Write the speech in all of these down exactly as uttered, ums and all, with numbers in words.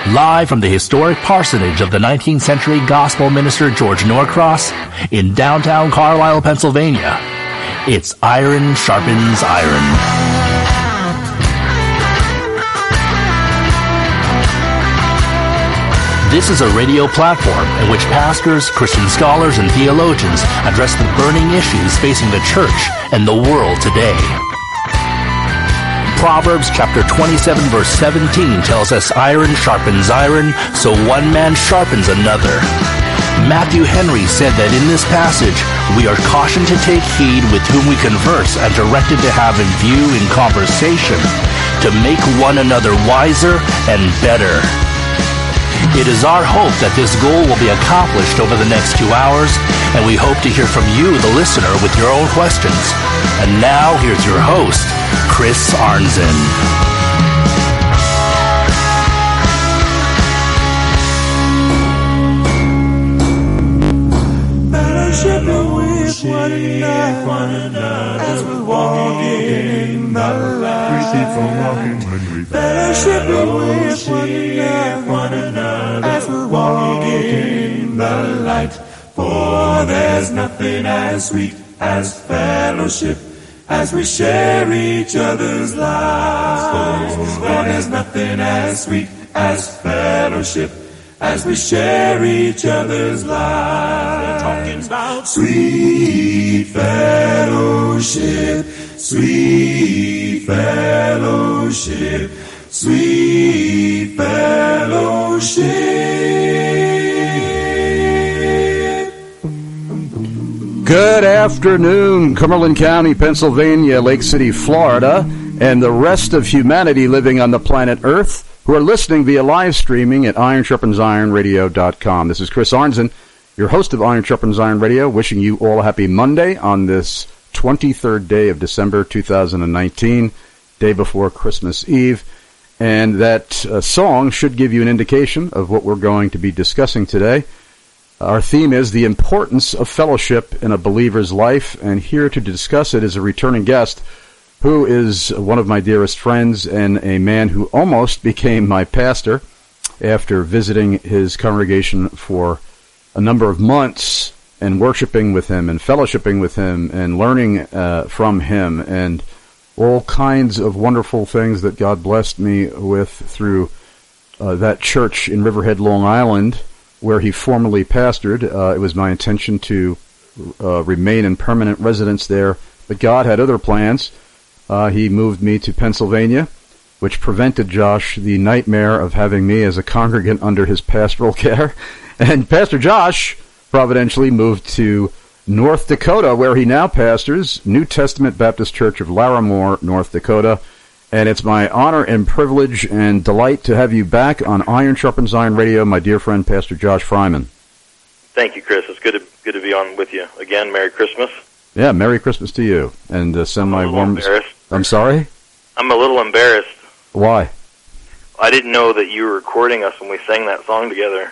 Live from the historic parsonage of the nineteenth century gospel minister George Norcross in downtown Carlisle, Pennsylvania, it's Iron Sharpens Iron. This is a radio platform in which pastors, Christian scholars, and theologians address the burning issues facing the church and the world today. Proverbs chapter twenty-seven verse seventeen tells us iron sharpens iron, so one man sharpens another. Matthew Henry said that in this passage, we are cautioned to take heed with whom we converse and directed to have in view in conversation to make one another wiser and better. It is our hope that this goal will be accomplished over the next two hours, and we hope to hear from you, the listener, with your own questions. And now, here's your host, Chris Arnzen. Fellowshipping with one another, one another as we walk in the light. Fellowshipping with one another, one another as we walk in the light. For there's nothing as sweet as fellowship, as we share each other's lives. For there's nothing as sweet as fellowship, as we share each other's lives. We're talking about sweet fellowship, sweet fellowship, sweet fellowship. Good afternoon, Cumberland County, Pennsylvania, Lake City, Florida, and the rest of humanity living on the planet Earth who are listening via live streaming at iron sharpens iron radio dot com. This is Chris Arnzen, your host of Iron Sharpens Iron Radio, wishing you all a happy Monday on this twenty-third day of December two thousand nineteen, day before Christmas Eve. And that uh, song should give you an indication of what we're going to be discussing today. Our theme is the importance of fellowship in a believer's life, and here to discuss it is a returning guest who is one of my dearest friends and a man who almost became my pastor after visiting his congregation for a number of months and worshiping with him and fellowshipping with him and learning uh, from him and all kinds of wonderful things that God blessed me with through uh, that church in Riverhead, Long Island, where he formerly pastored. Uh, it was my intention to uh, remain in permanent residence there, but God had other plans. Uh, he moved me to Pennsylvania, which prevented Josh the nightmare of having me as a congregant under his pastoral care. And Pastor Josh providentially moved to North Dakota, where he now pastors New Testament Baptist Church of Larimore, North Dakota. And it's my honor and privilege and delight to have you back on Iron Sharpens Iron Radio, my dear friend, Pastor Josh Fryman. Thank you, Chris. It's good to good to be on with you again. Merry Christmas. Yeah, Merry Christmas to you, and uh, send my warm. Embarrassed. I'm sorry? I'm a little embarrassed. Why? I didn't know that you were recording us when we sang that song together.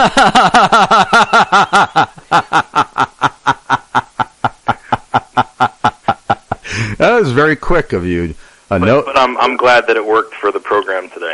That was very quick of you. Uh, but no- but I'm I'm glad that it worked for the program today.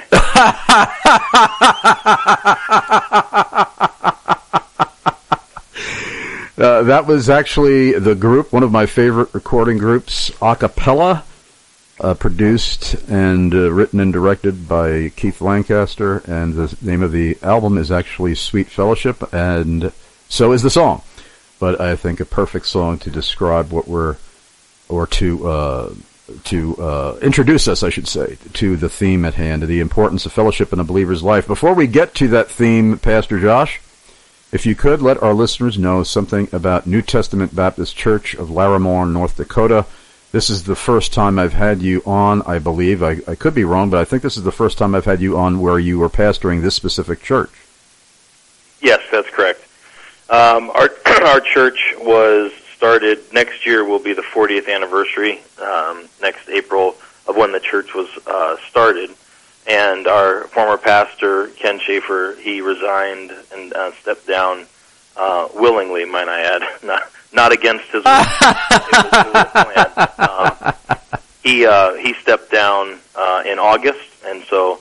Uh, that was actually the group, one of my favorite recording groups, a cappella, uh, produced and uh, written and directed by Keith Lancaster, and the name of the album is actually Sweet Fellowship, and so is the song. But I think a perfect song to describe what we're, or to uh, to uh, introduce us, I should say, to the theme at hand, the importance of fellowship in a believer's life. Before we get to that theme, Pastor Josh, if you could, let our listeners know something about New Testament Baptist Church of Larimore, North Dakota. This is the first time I've had you on, I believe. I, I could be wrong, but I think this is the first time I've had you on where you were pastoring this specific church. Yes, that's correct. Um, our our church was started, next year will be the fortieth anniversary, um, next April, of when the church was uh, started. And our former pastor, Ken Schaefer, he resigned and uh, stepped down uh, willingly, might I add, not, not against his will. It was, it was planned. Um, he uh, he stepped down uh, in August, and so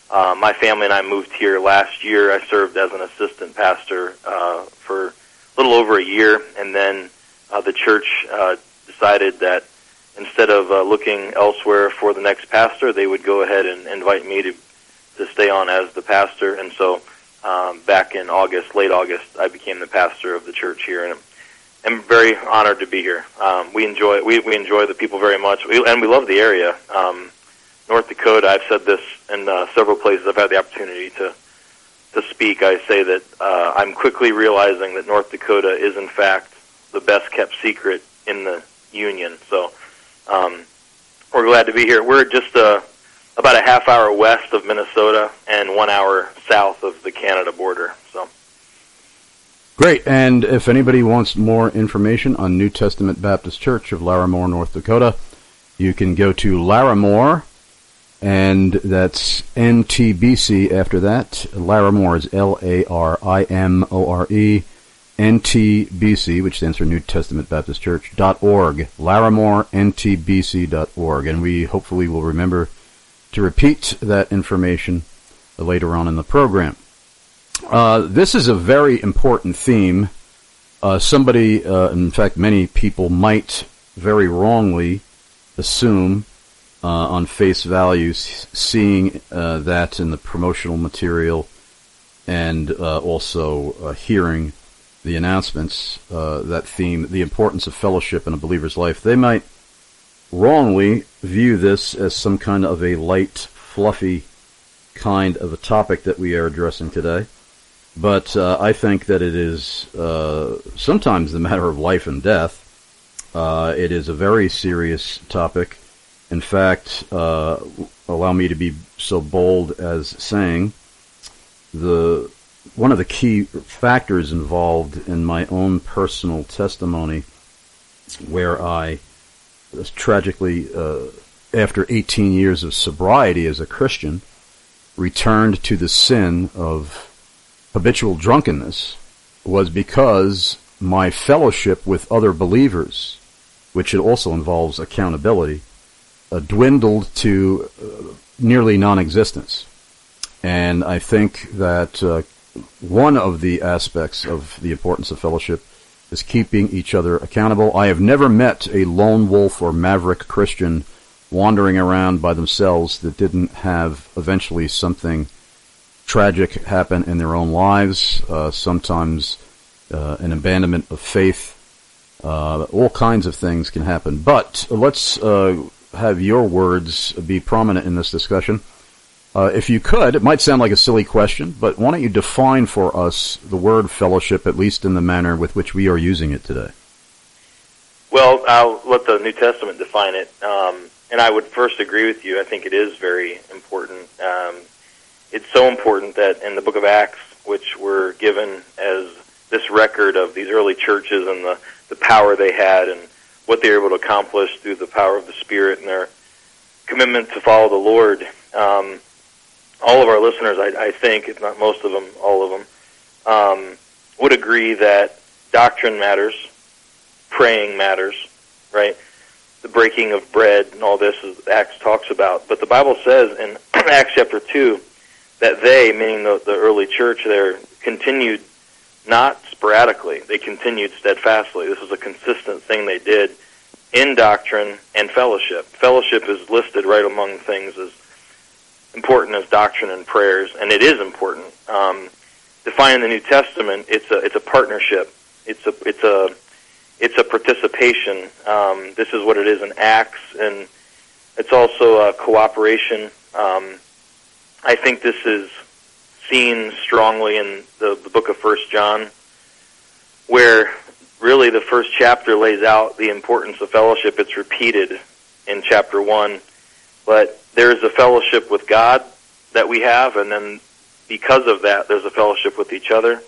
uh, my family and I moved here last year. I served as an assistant pastor uh, for a little over a year, and then uh, the church uh, decided that instead of uh, looking elsewhere for the next pastor, they would go ahead and invite me to to stay on as the pastor. And so um, back in August, late August, I became the pastor of the church here, and I'm, I'm very honored to be here. Um, we enjoy we we enjoy the people very much, we, and we love the area. Um, North Dakota, I've said this in uh, several places I've had the opportunity to to speak. I say that uh, I'm quickly realizing that North Dakota is in fact the best kept secret in the Union. So um, we're glad to be here. We're just uh, about a half hour west of Minnesota and one hour south of the Canada border. So great. And if anybody wants more information on New Testament Baptist Church of Larimore, North Dakota, you can go to Larimore, and that's N T B C after that. Larimore is L A R I M O R E, N T B C, which stands for New Testament Baptist Church, dot org. Larimore, N T B C dot org. And we hopefully will remember to repeat that information later on in the program. Uh, this is a very important theme. Uh, somebody, uh, in fact, many people might very wrongly assume uh, on face value, seeing uh, that in the promotional material and uh, also uh, hearing the announcements, uh, that theme, the importance of fellowship in a believer's life, they might wrongly view this as some kind of a light, fluffy kind of a topic that we are addressing today. But uh, I think that it is uh, sometimes the matter of life and death. Uh, it is a very serious topic. In fact, uh, allow me to be so bold as saying the one of the key factors involved in my own personal testimony, where I tragically, uh, after eighteen years of sobriety as a Christian, returned to the sin of habitual drunkenness, was because my fellowship with other believers, which it also involves accountability, uh, dwindled to uh, nearly non-existence. And I think that uh, one of the aspects of the importance of fellowship is keeping each other accountable. I have never met a lone wolf or maverick Christian wandering around by themselves that didn't have eventually something tragic happen in their own lives, uh, sometimes uh, an abandonment of faith. Uh, all kinds of things can happen. But let's uh, have your words be prominent in this discussion. Uh, if you could, it might sound like a silly question, but why don't you define for us the word fellowship, at least in the manner with which we are using it today? Well, I'll let the New Testament define it. Um, and I would first agree with you. I think it is very important. Um, it's so important that in the book of Acts, which we're given as this record of these early churches and the, the power they had and what they were able to accomplish through the power of the Spirit and their commitment to follow the Lord. Um, all of our listeners, I, I think, if not most of them, all of them, um, would agree that doctrine matters, praying matters, right? The breaking of bread and all this is Acts talks about. But the Bible says in Acts chapter two that they, meaning the, the early church there, continued not sporadically. They continued steadfastly. This was a consistent thing they did in doctrine and fellowship. Fellowship is listed right among things as important as doctrine and prayers, and it is important. Um, defined in the New Testament, it's a it's a partnership. It's a it's a it's a participation. Um, this is what it is in Acts, and it's also a cooperation. Um, I think this is seen strongly in the, the book of First John, where really the first chapter lays out the importance of fellowship. It's repeated in chapter one, but there's a fellowship with God that we have, and then because of that, there's a fellowship with each other.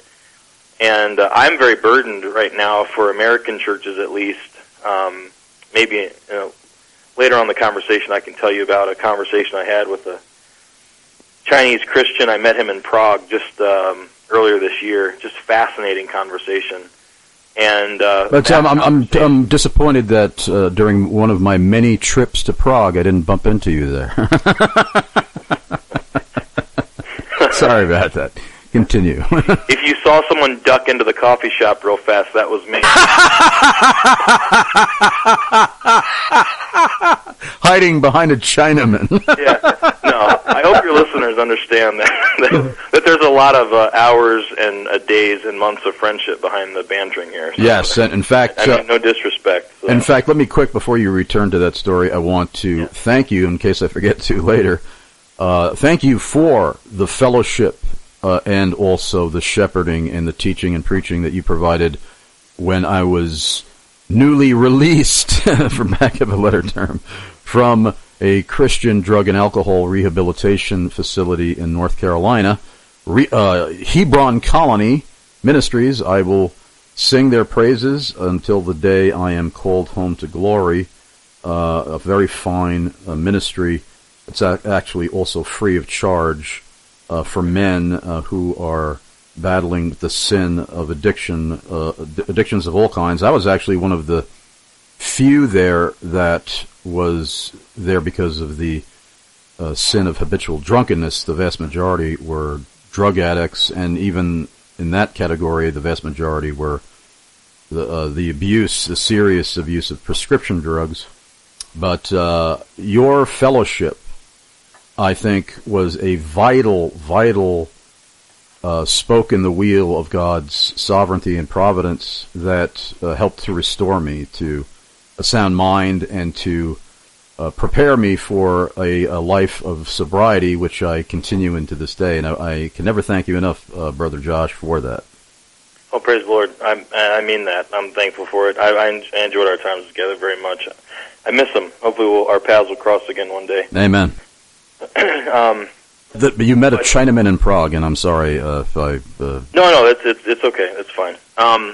And uh, I'm very burdened right now for American churches, at least. Um, maybe you know, later on in the conversation, I can tell you about a conversation I had with a Chinese Christian. I met him in Prague just um, earlier this year. Just fascinating conversation. And uh, but um, I'm, I'm I'm disappointed that uh, during one of my many trips to Prague, I didn't bump into you there. Sorry about that. Continue. If you saw someone duck into the coffee shop real fast, that was me. Hiding behind a Chinaman. Yeah. No, I hope your listeners understand that that, that there's a lot of uh, hours and uh, days and months of friendship behind the bantering here. So, yes, and in fact... I mean, uh, no disrespect. So. In fact, let me quick, before you return to that story, I want to yeah. thank you, in case I forget to later, uh, thank you for the fellowship Uh, and also the shepherding and the teaching and preaching that you provided when I was newly released, for lack of a better term, from a Christian drug and alcohol rehabilitation facility in North Carolina, Re- uh, Hebron Colony Ministries. I will sing their praises until the day I am called home to glory. Uh, a very fine uh, ministry. It's a- actually also free of charge. Uh, for men uh, who are battling the sin of addiction, uh, addictions of all kinds. I was actually one of the few there that was there because of the uh, sin of habitual drunkenness. The vast majority were drug addicts, and even in that category, the vast majority were the uh, the abuse, the serious abuse of prescription drugs. But uh, your fellowship, I think, was a vital, vital uh, spoke in the wheel of God's sovereignty and providence that uh, helped to restore me to a sound mind and to uh, prepare me for a, a life of sobriety, which I continue into this day. And I, I can never thank you enough, uh, Brother Josh, for that. Oh, praise the Lord. I'm, I mean that. I'm thankful for it. I, I enjoyed our times together very much. I miss them. Hopefully we'll, our paths will cross again one day. Amen. um, the, you met a Chinaman in Prague, and I'm sorry uh, if I... Uh... No, no, it's, it's it's okay. It's fine. Um,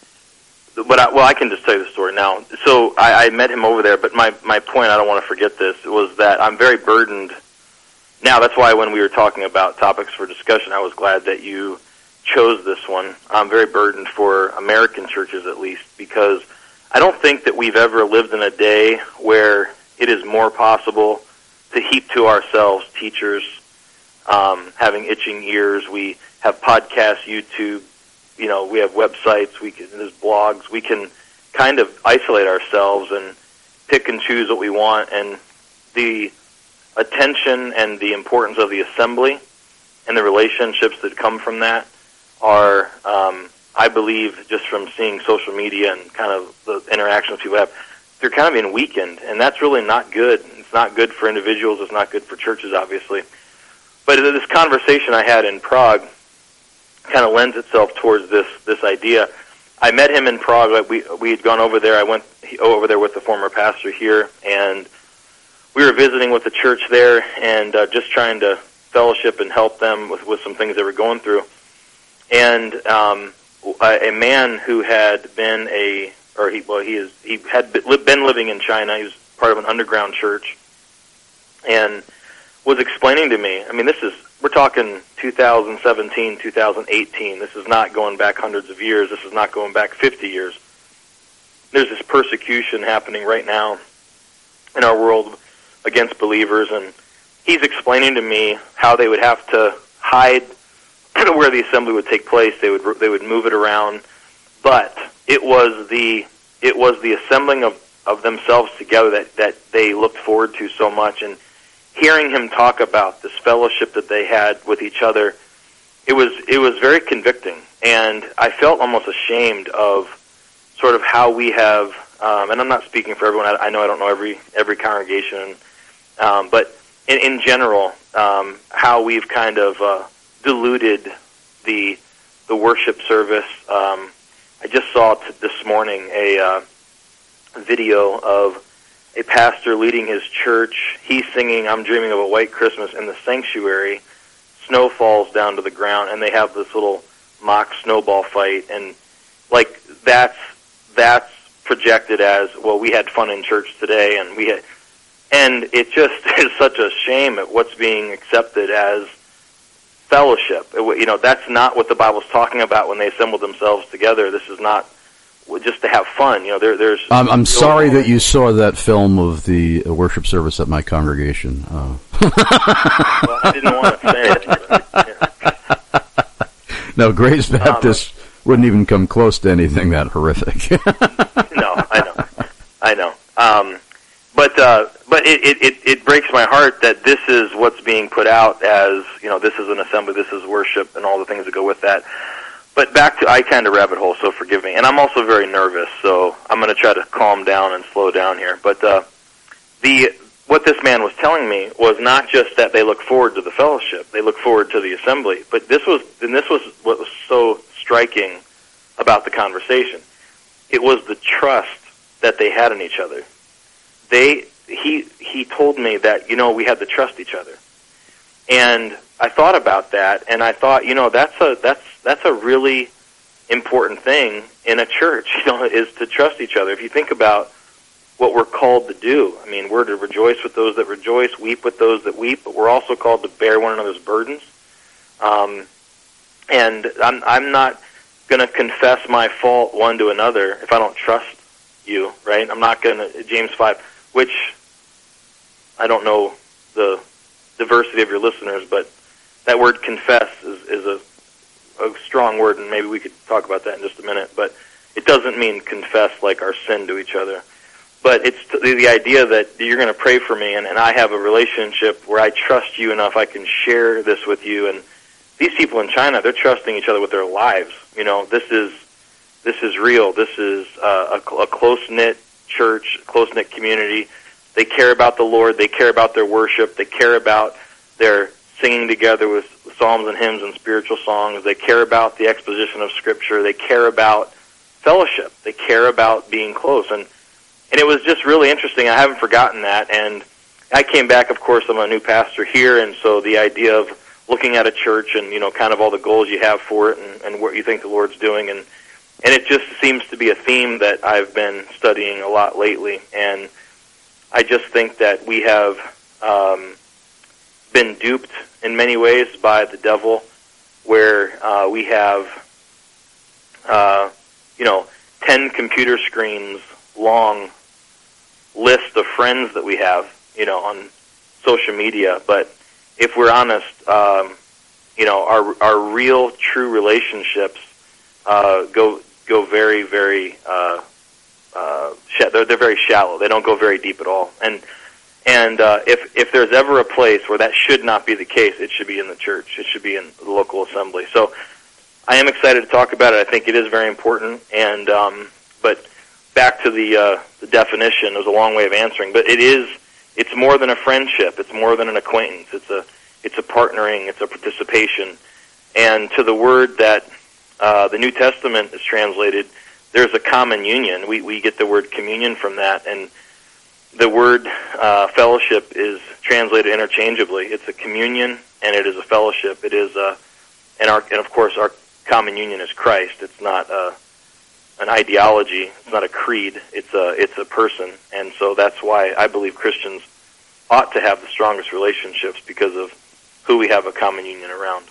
but I, well, I can just tell you the story now. So I, I met him over there, but my, my point, I don't want to forget this, was that I'm very burdened. Now, that's why when we were talking about topics for discussion, I was glad that you chose this one. I'm very burdened for American churches, at least, because I don't think that we've ever lived in a day where it is more possible to heap to ourselves teachers um, having itching ears. We have podcasts, YouTube, you know, we have websites, we can, there's blogs. We can kind of isolate ourselves and pick and choose what we want. And the attention and the importance of the assembly and the relationships that come from that are, um, I believe, just from seeing social media and kind of the interactions people have, they're kind of being weakened, and that's really not good. It's not good for individuals. It's not good for churches, obviously. But this conversation I had in Prague kind of lends itself towards this this idea. I met him in Prague. We we had gone over there. I went over there with the former pastor here, and we were visiting with the church there and uh, just trying to fellowship and help them with, with some things they were going through. And um, a, a man who had been a, or he well he is he had been living in China. He was part of an underground church, and was explaining to me. I mean, this is we're talking two thousand seventeen, two thousand eighteen. This is not going back hundreds of years. This is not going back fifty years. There's this persecution happening right now in our world against believers, and he's explaining to me how they would have to hide where the assembly would take place. They would they would move it around, but it was the it was the assembling of, of themselves together that, that they looked forward to so much. And hearing him talk about this fellowship that they had with each other, it was it was very convicting, and I felt almost ashamed of sort of how we have. Um, and I'm not speaking for everyone. I, I know I don't know every every congregation, um, but in, in general, um, how we've kind of uh, diluted the the worship service. Um, I just saw t- this morning a uh, video of a pastor leading his church. He's singing "I'm Dreaming of a White Christmas" in the sanctuary. Snow falls down to the ground, and they have this little mock snowball fight. And like that's that's projected as, well, we had fun in church today, and we had, and it just is such a shame at what's being accepted as fellowship. It, you know, that's not what the Bible's talking about when they assemble themselves together. This is not just to have fun. You know, there, there's. I'm, I'm sorry that you saw that film of the worship service at my congregation. Uh. Well, I didn't want to say it. But, yeah. No, Grace Baptist um, wouldn't even come close to anything that horrific. No, I know. I know. Um, but uh, but it, it, it breaks my heart that this is what's being put out as, you know, this is an assembly, this is worship, and all the things that go with that. But back to, I kind of rabbit hole, so forgive me. And I'm also very nervous, so I'm going to try to calm down and slow down here. But uh, the what this man was telling me was not just that they look forward to the fellowship, they look forward to the assembly. But this was, and this was what was so striking about the conversation. It was the trust that they had in each other. They, he, he told me that, you know, we had to trust each other. And I thought about that, and I thought, you know, that's a, that's, that's a really important thing in a church, you know, is to trust each other. If you think about what we're called to do, I mean, we're to rejoice with those that rejoice, weep with those that weep, but we're also called to bear one another's burdens. Um, and I'm, I'm not going to confess my fault one to another if I don't trust you, right? I'm not going to, James five, which I don't know the diversity of your listeners, but that word confess is, is a, a strong word, and maybe we could talk about that in just a minute, but it doesn't mean confess like our sin to each other. But it's the, the idea that you're going to pray for me, and, and I have a relationship where I trust you enough I can share this with you. And these people in China, they're trusting each other with their lives. You know, this is this is real. This is uh, a, a close-knit church, close-knit community. They care about the Lord. They care about their worship. They care about their singing together with psalms and hymns and spiritual songs. They care about the exposition of Scripture. They care about fellowship. They care about being close. And and it was just really interesting. I haven't forgotten that. And I came back, of course, I'm a new pastor here, and so the idea of looking at a church and, you know, kind of all the goals you have for it and, and what you think the Lord's doing. And, and it just seems to be a theme that I've been studying a lot lately. And I just think that we have um, been duped in many ways by the devil, where uh, we have, uh, you know, ten computer screens long list of friends that we have, you know, on social media. But if we're honest, um, you know, our our real, true relationships uh, go go very, very. Uh, uh, sh- they're they're very shallow. They don't go very deep at all. And and uh, if if there's ever a place where that should not be the case, it should be in the church. It should be in the local assembly. So I am excited to talk about it. I think it is very important. And um, but back to the uh, the definition. It was a long way of answering, but it is. It's more than a friendship. It's more than an acquaintance. It's a it's a partnering. It's a participation. And to the word that uh, the New Testament is translated, there's a common union. We we get the word communion from that, and the word uh, fellowship is translated interchangeably. It's a communion, and it is a fellowship. It is a and our and of course our common union is Christ. It's not a, an ideology. It's not a creed. It's a it's a person, and so that's why I believe Christians ought to have the strongest relationships, because of who we have a common union around.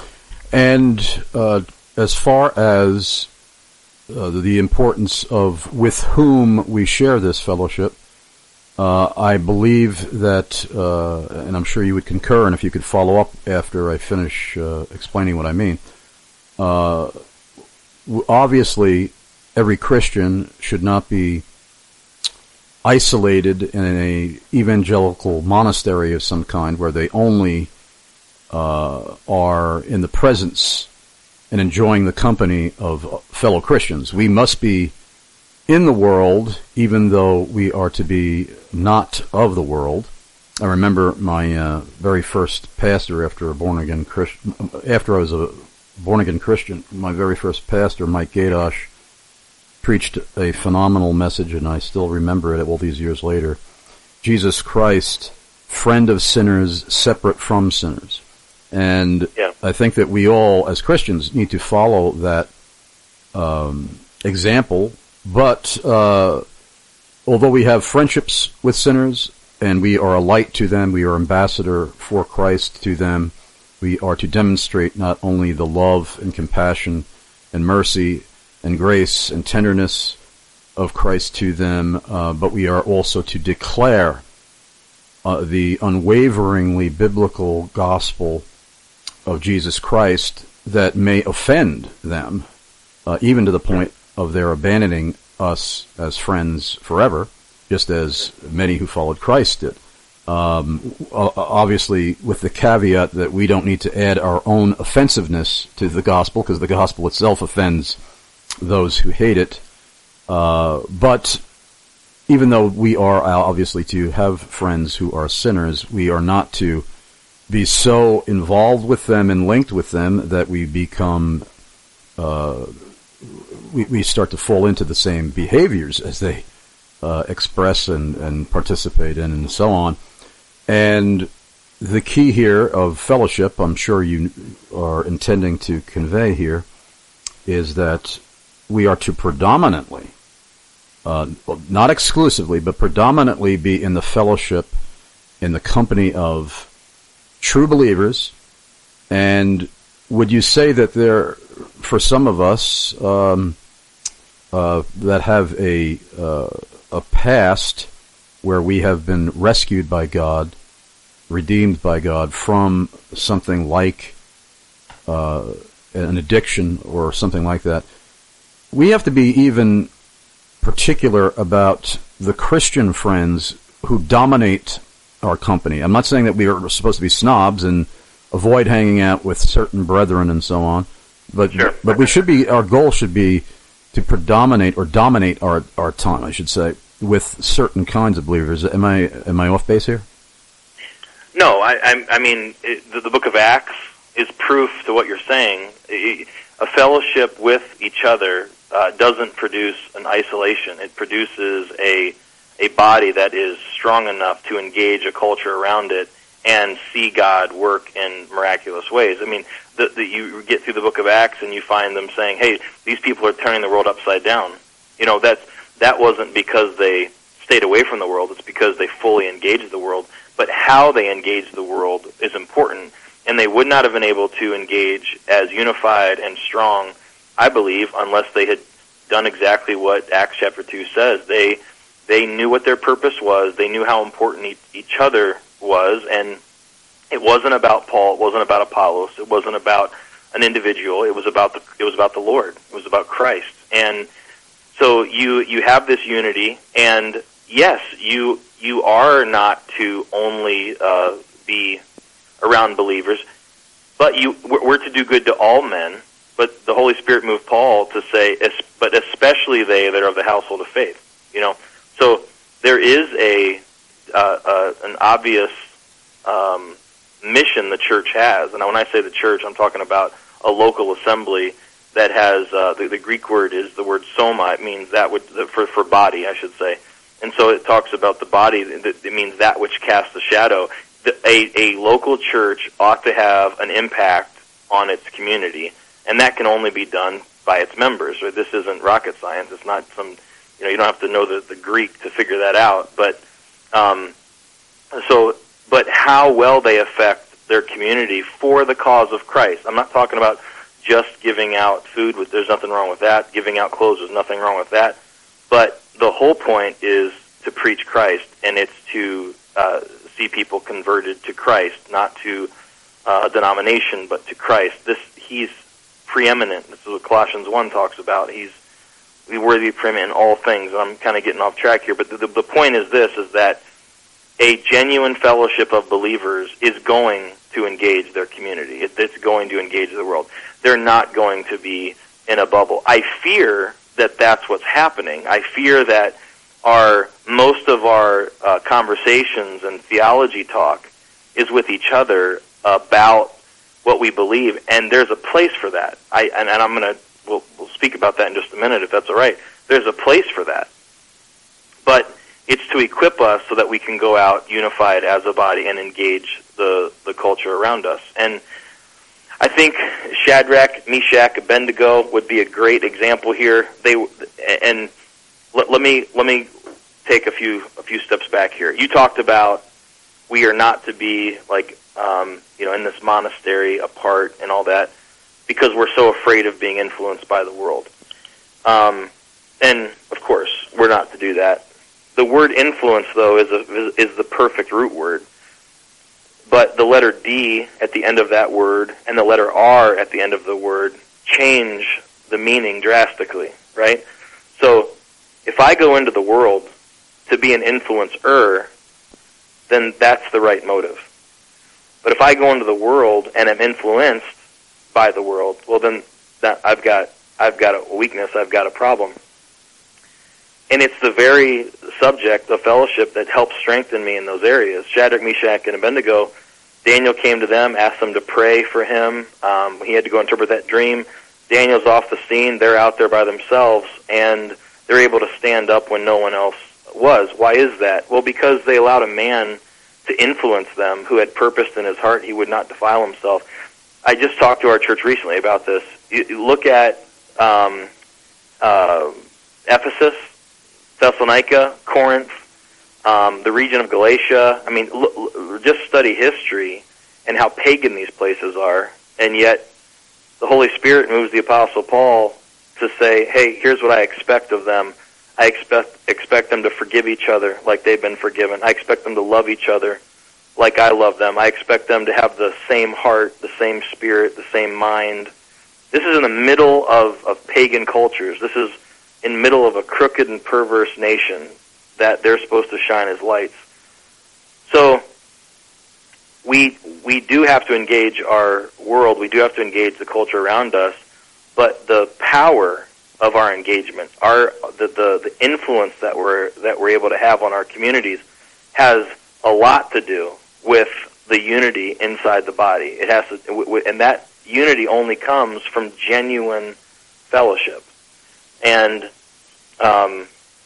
And uh, as far as uh, the importance of with whom we share this fellowship, uh, I believe that, uh, and I'm sure you would concur, and if you could follow up after I finish uh, explaining what I mean, uh, obviously every Christian should not be isolated in an evangelical monastery of some kind where they only uh, are in the presence and enjoying the company of fellow Christians. We must be in the world, even though we are to be not of the world. I remember my uh, very first pastor after a born-again Christian, after I was a born-again Christian, my very first pastor, Mike Gadosh, preached a phenomenal message, and I still remember it all these years later. Jesus Christ, friend of sinners, separate from sinners. And yeah. I think that we all, as Christians, need to follow that um, example. But uh, although we have friendships with sinners, and we are a light to them, we are ambassador for Christ to them, we are to demonstrate not only the love and compassion and mercy and grace and tenderness of Christ to them, uh, but we are also to declare uh, the unwaveringly biblical gospel of Jesus Christ, that may offend them, uh, even to the point of their abandoning us as friends forever, just as many who followed Christ did. Um, obviously, with the caveat that we don't need to add our own offensiveness to the gospel, because the gospel itself offends those who hate it. Uh, but even though we are obviously to have friends who are sinners, we are not to be so involved with them and linked with them that we become, uh, we, we start to fall into the same behaviors as they uh, express and, and participate in and so on. And the key here of fellowship, I'm sure you are intending to convey here, is that we are to predominantly, uh, well, not exclusively, but predominantly be in the fellowship, in the company of true believers. And would you say that there, for some of us um, uh, that have a uh, a past where we have been rescued by God, redeemed by God from something like uh, an addiction or something like that, we have to be even particular about the Christian friends who dominate our company. I'm not saying that we are supposed to be snobs and avoid hanging out with certain brethren and so on, but sure. but we should be, our goal should be to predominate or dominate our our time, I should say, with certain kinds of believers. Am I am I off base here? No, I, I, I mean, it, the, the book of Acts is proof to what you're saying. It, a fellowship with each other uh, doesn't produce an isolation. It produces a a body that is strong enough to engage a culture around it and see God work in miraculous ways. I mean, the, the, you get through the book of Acts and you find them saying, hey, these people are turning the world upside down. You know, that's, that wasn't because they stayed away from the world. It's because they fully engaged the world. But how they engaged the world is important, and they would not have been able to engage as unified and strong, I believe, unless they had done exactly what Acts chapter two says. They they knew what their purpose was. They knew how important e- each other was, and it wasn't about Paul. It wasn't about Apollos. It wasn't about an individual. It was about the it was about the Lord. It was about Christ. And so you you have this unity, and yes, you you are not to only uh, be around believers, but you we're to do good to all men. But the Holy Spirit moved Paul to say, but especially they that are of the household of faith. You know, so there is a uh, uh, an obvious um, mission the church has, and when I say the church, I'm talking about a local assembly that has uh, the, the Greek word is the word soma. It means that would for for body, I should say. And so it talks about the body. It means that which casts the shadow. The, a, a local church ought to have an impact on its community, and that can only be done by its members. Right? This isn't rocket science. It's not some, you know, you don't have to know the, the Greek to figure that out. But um, so, but how well they affect their community for the cause of Christ. I'm not talking about just giving out food. With there's nothing wrong with that. Giving out clothes, there's nothing wrong with that. But the whole point is to preach Christ, and it's to uh, see people converted to Christ, not to uh, a denomination, but to Christ. This He's preeminent. This is what Colossians one talks about. He's worthy of preeminent in all things. And I'm kind of getting off track here, but the, the point is this, is that a genuine fellowship of believers is going to engage their community. It, it's going to engage the world. They're not going to be in a bubble. I fear that that's what's happening. I fear that our most of our uh, conversations and theology talk is with each other about what we believe, and there's a place for that. I and, and I'm going to we'll, we'll speak about that in just a minute if that's all right. There's a place for that, but it's to equip us so that we can go out unified as a body and engage the the culture around us. And I think Shadrach, Meshach, Abednego would be a great example here. They and let, let me let me take a few a few steps back here. You talked about we are not to be like um, you know in this monastery apart and all that because we're so afraid of being influenced by the world. Um, and of course, we're not to do that. The word influence, though, is a, is the perfect root word. But but the letter D at the end of that word and the letter R at the end of the word change the meaning drastically, right? So if I go into the world to be an influencer, then that's the right motive. But if I go into the world and am influenced by the world, well, then that I've got I've got a weakness, I've got a problem. And it's the very subject of fellowship that helps strengthen me in those areas. Shadrach, Meshach, and Abednego, Daniel came to them, asked them to pray for him. Um, he had to go interpret that dream. Daniel's off the scene. They're out there by themselves, and they're able to stand up when no one else was. Why is that? Well, because they allowed a man to influence them who had purposed in his heart he would not defile himself. I just talked to our church recently about this. You, you look at um, uh, Ephesus, Thessalonica, Corinth, um, the region of Galatia. I mean, l- l- just study history and how pagan these places are, and yet the Holy Spirit moves the Apostle Paul to say, hey, here's what I expect of them. I expect expect them to forgive each other like they've been forgiven. I expect them to love each other like I love them. I expect them to have the same heart, the same spirit, the same mind. This is in the middle of, of pagan cultures. This is in the middle of a crooked and perverse nation that they're supposed to shine as lights. So we we do have to engage our world. We do have to engage the culture around us. But the power of our engagement, our the, the, the influence that we're that we're able to have on our communities has a lot to do with the unity inside the body. It has to, and that unity only comes from genuine fellowship. And um,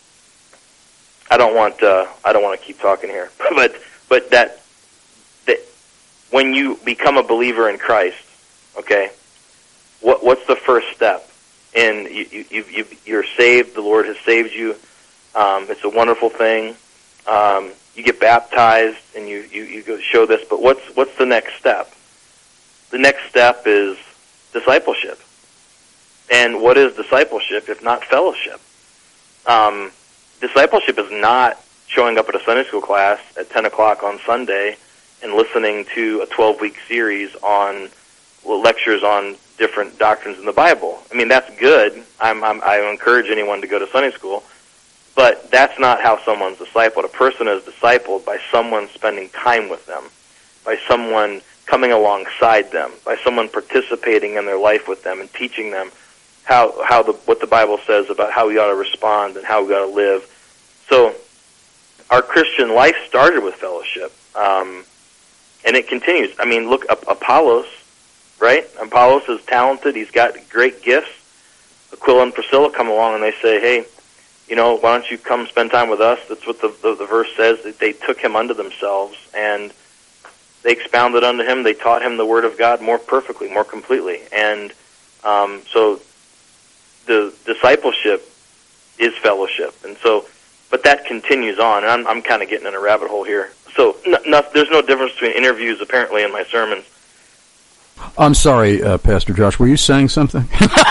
I don't want uh, I don't want to keep talking here, but but that that when you become a believer in Christ, okay, what what's the first step? And you, you, you, you're saved. The Lord has saved you. Um, it's a wonderful thing. Um, you get baptized, and you, you, you go show this. But what's what's the next step? The next step is discipleship. And what is discipleship if not fellowship? Um, discipleship is not showing up at a Sunday school class at ten o'clock on Sunday and listening to a twelve-week series on well, lectures on different doctrines in the Bible. I mean, that's good. I'm, I'm, I encourage anyone to go to Sunday school, but that's not how someone's discipled. A person is discipled by someone spending time with them, by someone coming alongside them, by someone participating in their life with them and teaching them how how the what the Bible says about how we ought to respond and how we ought to live. So our Christian life started with fellowship, um, and it continues. I mean, look, Apollos, right? Apollos is talented. He's got great gifts. Aquila and Priscilla come along and they say, hey, you know, why don't you come spend time with us? That's what the, the, the verse says. That they took him unto themselves, and they expounded unto him. They taught him the Word of God more perfectly, more completely. And um, so the discipleship is fellowship. And so, but that continues on. And I'm, I'm kind of getting in a rabbit hole here. So no, no, there's no difference between interviews, apparently, in my sermons. I'm sorry, uh, Pastor Josh. Were you saying something?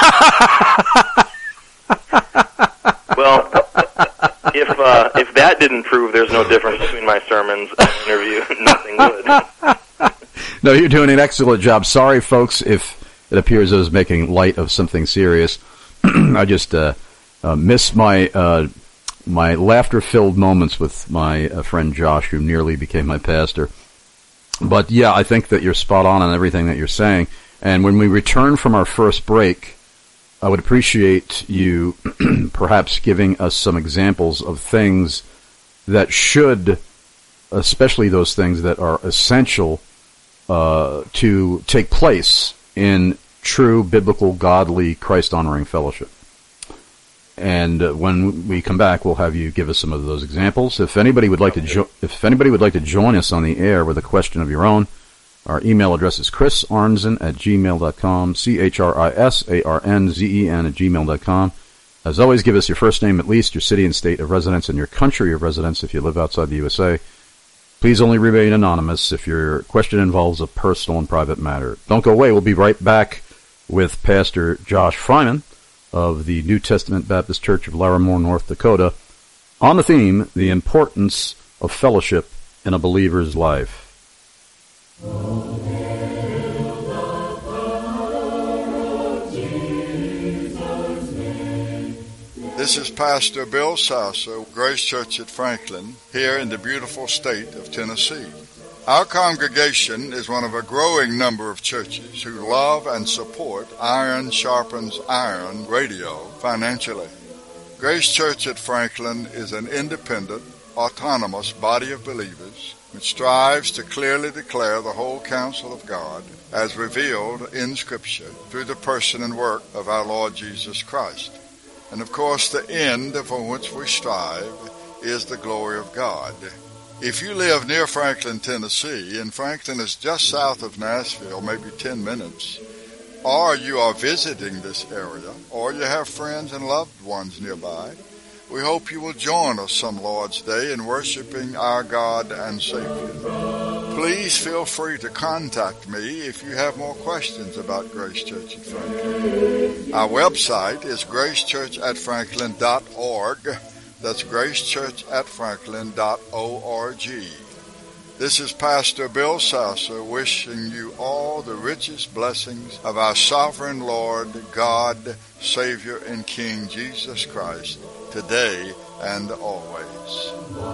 Well, if uh, if that didn't prove there's no difference between my sermons and an interview, nothing would. No, you're doing an excellent job. Sorry, folks, if it appears I was making light of something serious. I just uh, uh, miss my uh, my laughter-filled moments with my uh, friend Josh, who nearly became my pastor. But yeah, I think that you're spot on on everything that you're saying. And when we return from our first break, I would appreciate you perhaps giving us some examples of things that should, especially those things that are essential uh, to take place in true, biblical, godly, Christ-honoring fellowship. And uh, when we come back, we'll have you give us some of those examples. If anybody would like to jo- if anybody would like to join us on the air with a question of your own, our email address is chris arnzen at gmail dot com, C H R I S A R N Z E N at gmail dot com. As always, give us your first name, at least your city and state of residence, and your country of residence if you live outside the U S A. Please only remain anonymous if your question involves a personal and private matter. Don't go away. We'll be right back with Pastor Josh Fryman of the New Testament Baptist Church of Larimore, North Dakota, on the theme, the importance of fellowship in a believer's life. This is Pastor Bill Sasser, Grace Church at Franklin, here in the beautiful state of Tennessee. Our congregation is one of a growing number of churches who love and support Iron Sharpens Iron radio financially. Grace Church at Franklin is an independent, autonomous body of believers which strives to clearly declare the whole counsel of God as revealed in Scripture through the person and work of our Lord Jesus Christ. And of course, the end for which we strive is the glory of God. If you live near Franklin, Tennessee, and Franklin is just south of Nashville, maybe ten minutes, or you are visiting this area, or you have friends and loved ones nearby, we hope you will join us some Lord's Day in worshiping our God and Savior. Please feel free to contact me if you have more questions about Grace Church at Franklin. Our website is grace church at franklin dot org. That's grace church at franklin dot org. This is Pastor Bill Sasser wishing you all the richest blessings of our sovereign Lord, God, Savior, and King Jesus Christ, today and always.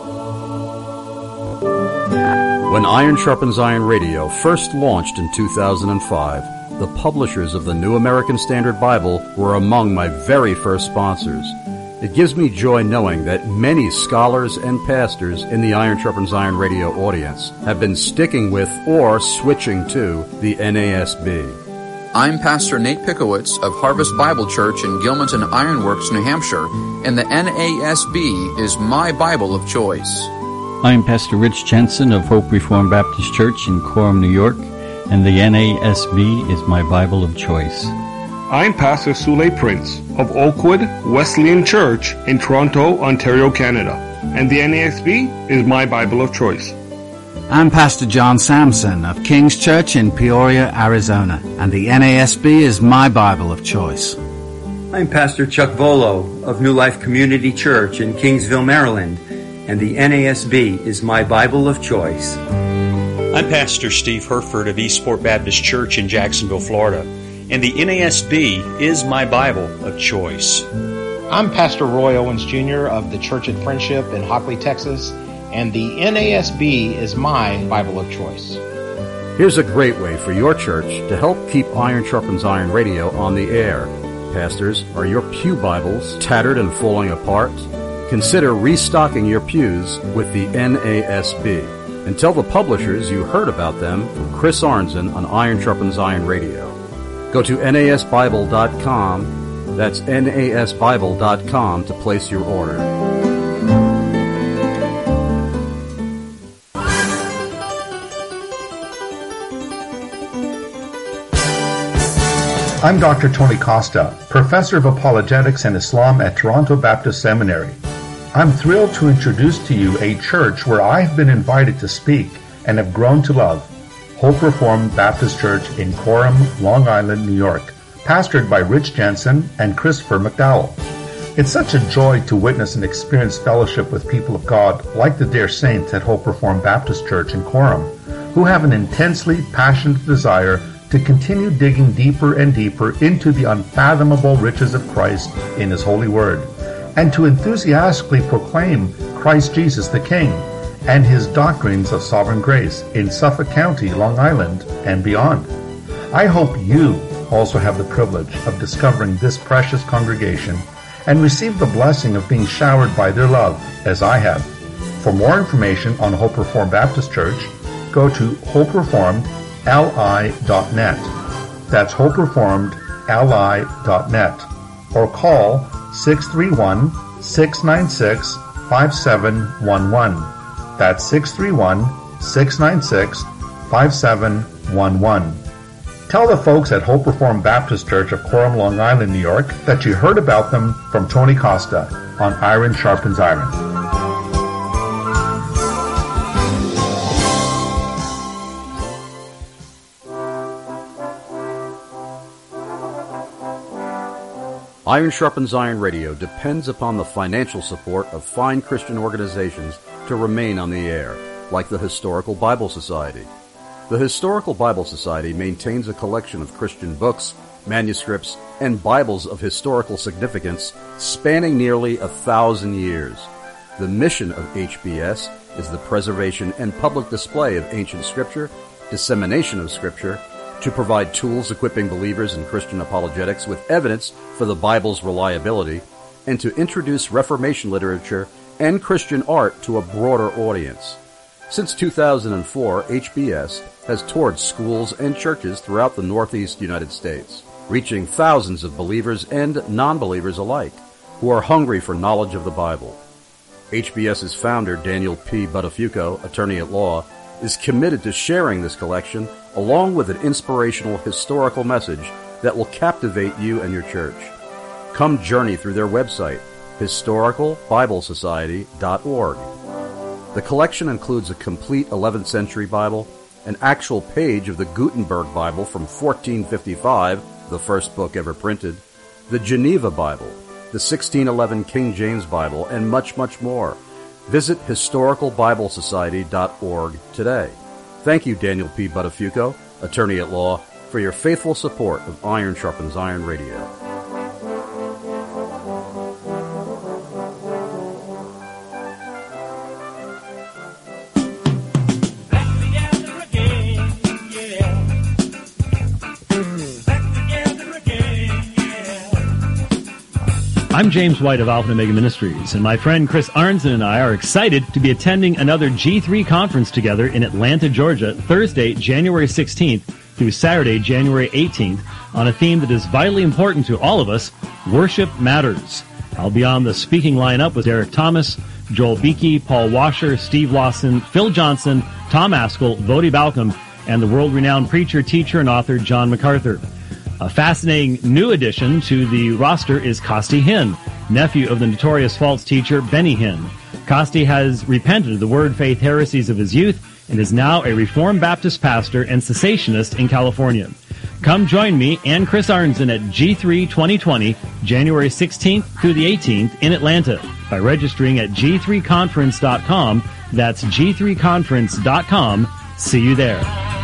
When Iron Sharpens Iron Radio first launched in two thousand five, the publishers of the New American Standard Bible were among my very first sponsors. It gives me joy knowing that many scholars and pastors in the Iron Sharpens Iron Radio audience have been sticking with or switching to the N A S B. I'm Pastor Nate Pickowitz of Harvest Bible Church in Gilmanton Ironworks, New Hampshire, and the N A S B is my Bible of choice. I'm Pastor Rich Jensen of Hope Reformed Baptist Church in Coram, New York, and the N A S B is my Bible of choice. I'm Pastor Sule Prince of Oakwood Wesleyan Church in Toronto, Ontario, Canada, and the N A S B is my Bible of choice. I'm Pastor John Sampson of King's Church in Peoria, Arizona, and the N A S B is my Bible of choice. I'm Pastor Chuck Volo of New Life Community Church in Kingsville, Maryland, and the N A S B is my Bible of choice. I'm Pastor Steve Herford of Eastport Baptist Church in Jacksonville, Florida, and the N A S B is my Bible of choice. I'm Pastor Roy Owens Junior of the Church at Friendship in Hockley, Texas, and the N A S B is my Bible of choice. Here's a great way for your church to help keep Iron Sharpens Iron Radio on the air. Pastors, are your pew Bibles tattered and falling apart? Consider restocking your pews with the N A S B. And tell the publishers you heard about them from Chris Arnzen on Iron Sharpens Iron Radio. Go to N A S Bible dot com. That's N A S Bible dot com to place your order. I'm Doctor Tony Costa, Professor of Apologetics and Islam at Toronto Baptist Seminary. I'm thrilled to introduce to you a church where I've been invited to speak and have grown to love, Hope Reformed Baptist Church in Coram, Long Island, New York, pastored by Rich Jensen and Christopher McDowell. It's such a joy to witness and experience fellowship with people of God like the dear saints at Hope Reformed Baptist Church in Coram, who have an intensely passionate desire to continue digging deeper and deeper into the unfathomable riches of Christ in His holy word, and to enthusiastically proclaim Christ Jesus the King and His doctrines of sovereign grace in Suffolk County, Long Island, and beyond. I hope you also have the privilege of discovering this precious congregation and receive the blessing of being showered by their love, as I have. For more information on Hope Reformed Baptist Church, go to hope reformed l i dot net. That's hope reformed l i dot net. Or call six three one, six nine six, five seven one one. That's six three one, six nine six, five seven one one. Tell the folks at Hope Reformed Baptist Church of Coram, Long Island, New York, that you heard about them from Tony Costa on Iron Sharpens Iron. Iron Sharpens Iron Radio depends upon the financial support of fine Christian organizations to remain on the air, like the Historical Bible Society. The Historical Bible Society maintains a collection of Christian books, manuscripts, and Bibles of historical significance spanning nearly a thousand years. The mission of H B S is the preservation and public display of ancient Scripture, dissemination of Scripture, to provide tools equipping believers in Christian apologetics with evidence for the Bible's reliability, and to introduce Reformation literature and Christian art to a broader audience. Since two thousand four, H B S has toured schools and churches throughout the Northeast United States, reaching thousands of believers and non-believers alike who are hungry for knowledge of the Bible. HBS's founder, Daniel P. Buttafuoco, attorney at law, is committed to sharing this collection along with an inspirational historical message that will captivate you and your church. Come journey through their website, historical bible society dot org. The collection includes a complete eleventh century Bible, an actual page of the Gutenberg Bible from fourteen fifty-five, the first book ever printed, the Geneva Bible, the sixteen eleven King James Bible, and much, much more. Visit historical bible society dot org today. Thank you, Daniel P. Buttafuoco, attorney at law, for your faithful support of Iron Sharpens Iron Radio. I'm James White of Alpha and Omega Ministries, and my friend Chris Arnzen and I are excited to be attending another G three conference together in Atlanta, Georgia, Thursday, January sixteenth through Saturday, January eighteenth, on a theme that is vitally important to all of us, Worship Matters. I'll be on the speaking lineup with Derek Thomas, Joel Beakey, Paul Washer, Steve Lawson, Phil Johnson, Tom Askell, Vodi Balcom, and the world-renowned preacher, teacher, and author John MacArthur. A fascinating new addition to the roster is Costi Hinn, nephew of the notorious false teacher Benny Hinn. Costi has repented of the word faith heresies of his youth and is now a Reformed Baptist pastor and cessationist in California. Come join me and Chris Arnzen at G three twenty twenty, January sixteenth through the eighteenth in Atlanta by registering at G three conference dot com. That's G three conference dot com. See you there.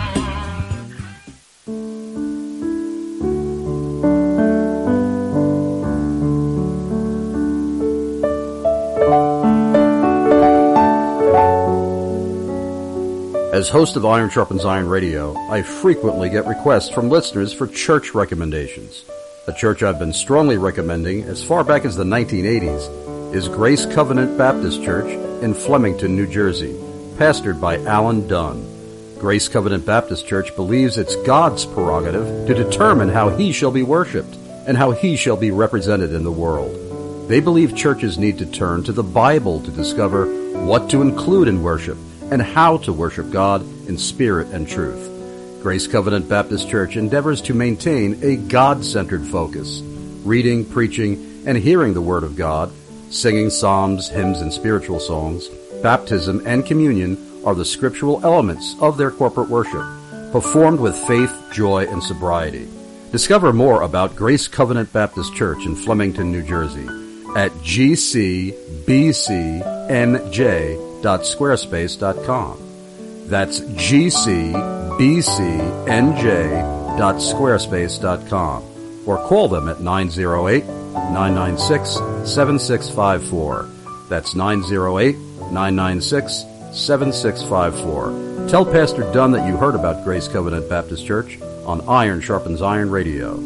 As host of Iron Sharpens Iron Radio, I frequently get requests from listeners for church recommendations. A church I've been strongly recommending as far back as the nineteen eighties is Grace Covenant Baptist Church in Flemington, New Jersey, pastored by Alan Dunn. Grace Covenant Baptist Church believes it's God's prerogative to determine how He shall be worshipped and how He shall be represented in the world. They believe churches need to turn to the Bible to discover what to include in worship and how to worship God in spirit and truth. Grace Covenant Baptist Church endeavors to maintain a God-centered focus, reading, preaching, and hearing the Word of God, singing psalms, hymns, and spiritual songs. Baptism and communion are the scriptural elements of their corporate worship, performed with faith, joy, and sobriety. Discover more about Grace Covenant Baptist Church in Flemington, New Jersey at g c b c n j dot squarespace dot com. That's g c b c n j dot squarespace dot com, or call them at nine oh eight, nine nine six, seven six five four. That's nine oh eight, nine nine six, seven six five four. Tell Pastor Dunn that you heard about Grace Covenant Baptist Church on Iron Sharpens Iron Radio.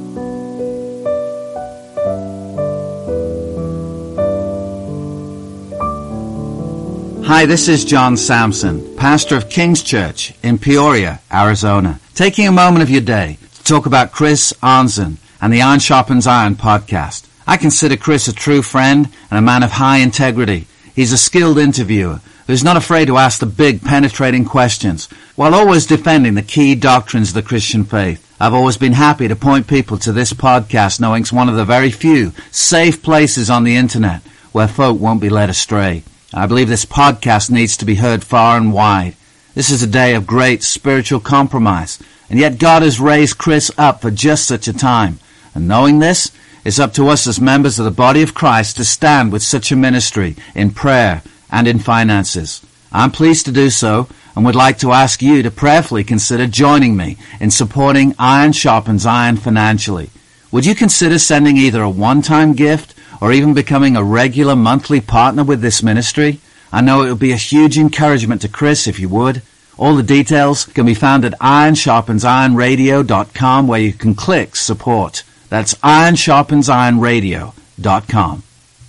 Hi, this is John Sampson, pastor of King's Church in Peoria, Arizona, taking a moment of your day to talk about Chris Arnzen and the Iron Sharpens Iron podcast. I consider Chris a true friend and a man of high integrity. He's a skilled interviewer who's not afraid to ask the big, penetrating questions while always defending the key doctrines of the Christian faith. I've always been happy to point people to this podcast, knowing it's one of the very few safe places on the internet where folk won't be led astray. I believe this podcast needs to be heard far and wide. This is a day of great spiritual compromise, and yet God has raised Chris up for just such a time. And knowing this, it's up to us as members of the body of Christ to stand with such a ministry in prayer and in finances. I'm pleased to do so, and would like to ask you to prayerfully consider joining me in supporting Iron Sharpens Iron financially. Would you consider sending either a one-time gift or even becoming a regular monthly partner with this ministry? I know it would be a huge encouragement to Chris if you would. All the details can be found at iron sharpens iron radio dot com, where you can click support. That's iron sharpens iron radio dot com.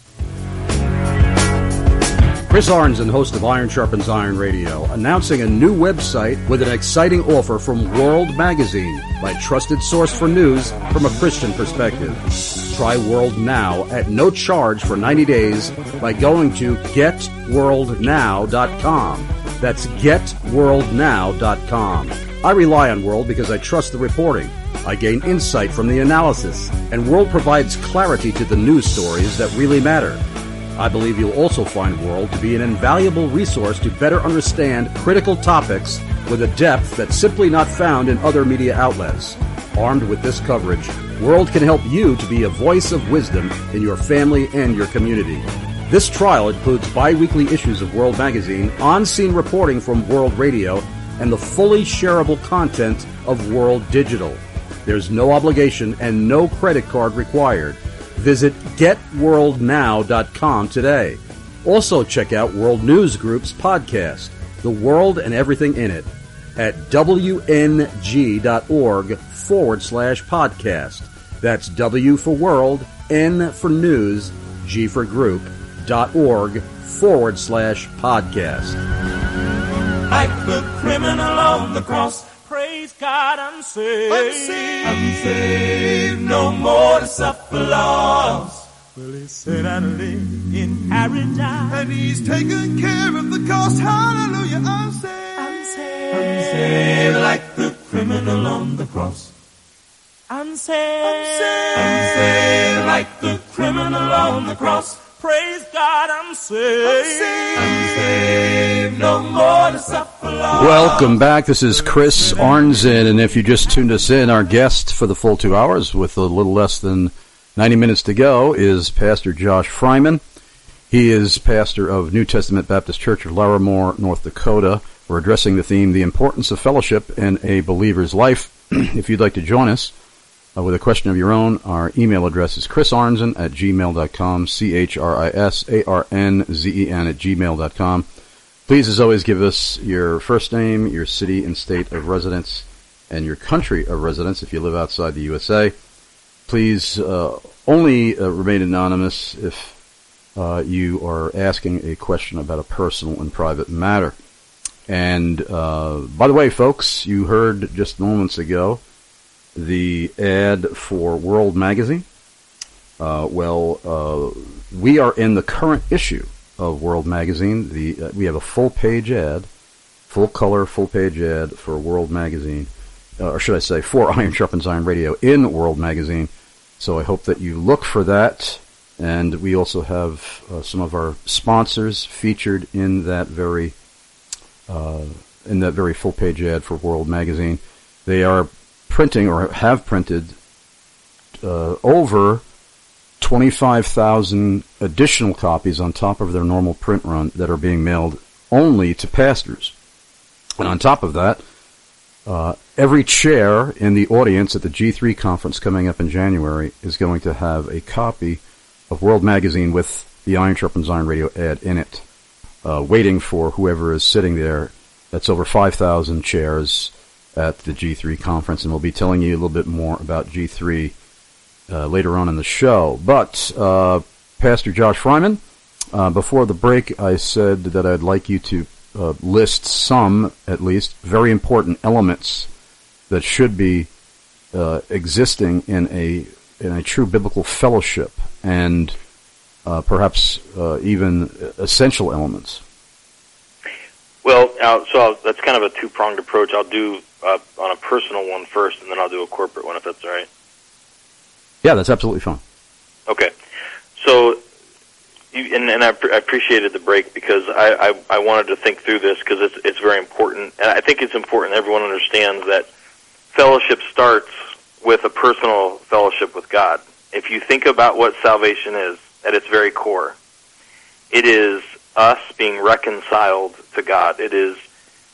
Chris Arnzen, host of Iron Sharpens Iron Radio, announcing a new website with an exciting offer from World Magazine, my trusted source for news from a Christian perspective. Try World Now at no charge for ninety days by going to get world now dot com. That's get world now dot com. I rely on World because I trust the reporting. I gain insight from the analysis, and World provides clarity to the news stories that really matter. I believe you'll also find World to be an invaluable resource to better understand critical topics with a depth that's simply not found in other media outlets. Armed with this coverage, World can help you to be a voice of wisdom in your family and your community. This trial includes bi-weekly issues of World Magazine, on-scene reporting from World Radio, and the fully shareable content of World Digital. There's no obligation and no credit card required. Visit get world now dot com today. Also check out World News Group's podcast, The World and Everything in It, at W N G dot org forward slash podcast. That's W for World, N for News, G for Group, dot org forward slash podcast. Like the criminal on the cross, praise God, I'm saved. I'm saved. I'm saved. No more to suffer loss. Well, he said I live in paradise, and he's taken care of the cost. Hallelujah, I'm saved. I'm saved. I'm saved like the criminal on the cross. I'm saved. I'm saved. I'm saved like the criminal on the cross. Praise God, I'm saved. I'm saved. I'm saved. No more to suffer loss. Welcome back. This is Chris Arnzen, and if you just tuned us in, our guest for the full two hours with a little less than ninety minutes to go is Pastor Josh Fryman. He is pastor of New Testament Baptist Church of Larimore, North Dakota. We're addressing the theme, the importance of fellowship in a believer's life. If you'd like to join us uh, with a question of your own, our email address is chrisarnzen at gmail dot com, C H R I S A R N Z E N at gmail dot com. Please, as always, give us your first name, your city and state of residence, and your country of residence if you live outside the U S A. Please uh, only uh, remain anonymous if uh, you are asking a question about a personal and private matter. And uh, by the way, folks, you heard just moments ago the ad for World Magazine. Uh, well, uh, we are in the current issue of World Magazine. The uh, we have a full-page ad, full-color, full-page ad for World Magazine, uh, or should I say, for Iron Sharpens Iron Radio in World Magazine. So I hope that you look for that. And we also have uh, some of our sponsors featured in that very uh, in that very full-page ad for World Magazine. They are printing or have printed uh, over twenty-five thousand additional copies on top of their normal print run that are being mailed only to pastors. And on top of that, uh, every chair in the audience at the G three conference coming up in January is going to have a copy of World Magazine with the Iron Sharpens Iron Radio ad in it, uh, waiting for whoever is sitting there. That's over five thousand chairs at the G three conference, and we'll be telling you a little bit more about G three Uh, later on in the show. But uh, Pastor Josh Fryman, uh, before the break, I said that I'd like you to uh, list some, at least, very important elements that should be uh, existing in a in a true biblical fellowship, and uh, perhaps uh, even essential elements. Well, uh, so I'll, that's kind of a two-pronged approach. I'll do uh, on a personal one first, and then I'll do a corporate one, if that's all right. Yeah, that's absolutely fine. Okay. So, you, and, and I, I appreciated the break because I, I, I wanted to think through this because it's, it's very important. And I think it's important everyone understands that fellowship starts with a personal fellowship with God. If you think about what salvation is at its very core, it is us being reconciled to God. It is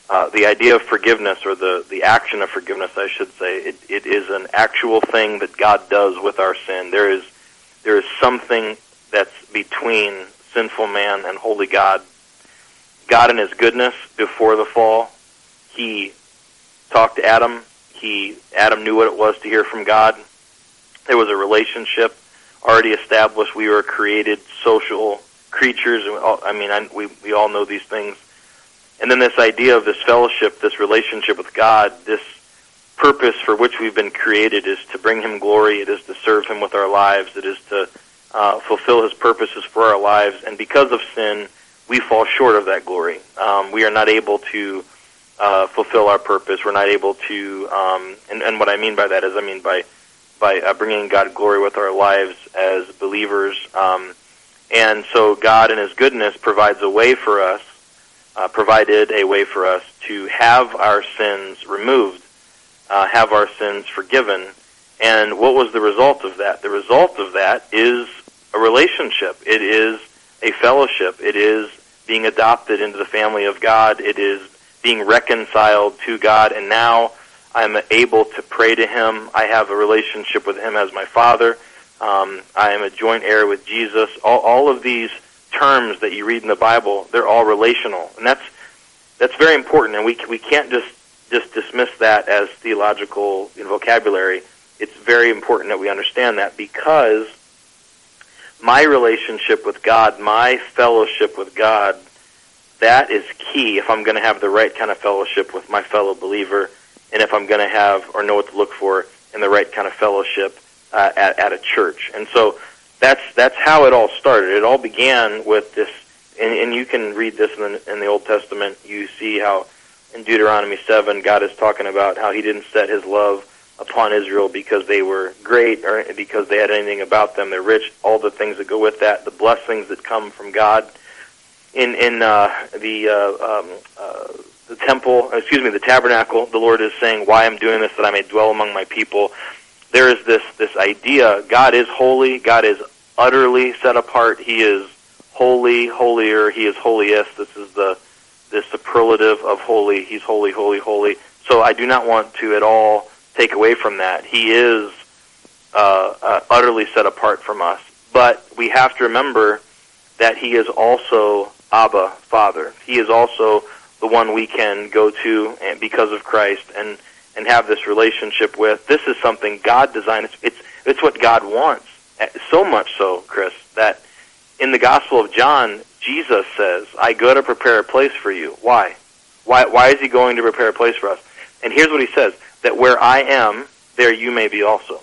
uh, the idea of forgiveness, or the, the action of forgiveness, I should say, it, it is an actual thing that God does with our sin. There is there is something that's between sinful man and holy God. God in his goodness, before the fall, he talked to Adam. He Adam knew what it was to hear from God. There was a relationship already established. We were created social creatures. I mean, I, we we all know these things. And then this idea of this fellowship, this relationship with God, this purpose for which we've been created is to bring him glory. It is to serve him with our lives. It is to uh, fulfill his purposes for our lives. And because of sin, we fall short of that glory. Um, we are not able to uh, fulfill our purpose. We're not able to, um, and, and what I mean by that is I mean by by uh, bringing God glory with our lives as believers. Um, and so God in his goodness provides a way for us, uh, provided a way for us to have our sins removed, uh, have our sins forgiven. And what was the result of that? The result of that is a relationship. It is a fellowship. It is being adopted into the family of God. It is being reconciled to God. And now I'm able to pray to him. I have a relationship with him as my Father. Um, I am a joint heir with Jesus. All, all of these terms that you read in the Bible, they're all relational. And that's that's very important. And we we can't just, just dismiss that as theological, you know, vocabulary. It's very important that we understand that, because my relationship with God, my fellowship with God, that is key if I'm going to have the right kind of fellowship with my fellow believer, and if I'm going to have or know what to look for in the right kind of fellowship uh, at, at a church. And so that's that's how it all started. It all began with this, and, and you can read this in the, in the Old Testament. You see how in Deuteronomy seven, God is talking about how he didn't set his love upon Israel because they were great or because they had anything about them. They're rich, all the things that go with that, the blessings that come from God. In in uh, the uh, um, uh, the temple, excuse me, the tabernacle, the Lord is saying, why I'm doing this, that I may dwell among my people. There is this, this idea, God is holy, God is utterly set apart, he is holy, holier, he is holiest. This is the, the superlative of holy, he's holy, holy, holy. So I do not want to at all take away from that. He is uh, uh, utterly set apart from us. But we have to remember that he is also Abba, Father. He is also the one we can go to and because of Christ and, and have this relationship with. This is something God designed. It's, it's, it's what God wants. So much so, Chris, that in the Gospel of John, Jesus says, I go to prepare a place for you. Why? Why, why is he going to prepare a place for us? And here's what he says, that where I am, there you may be also.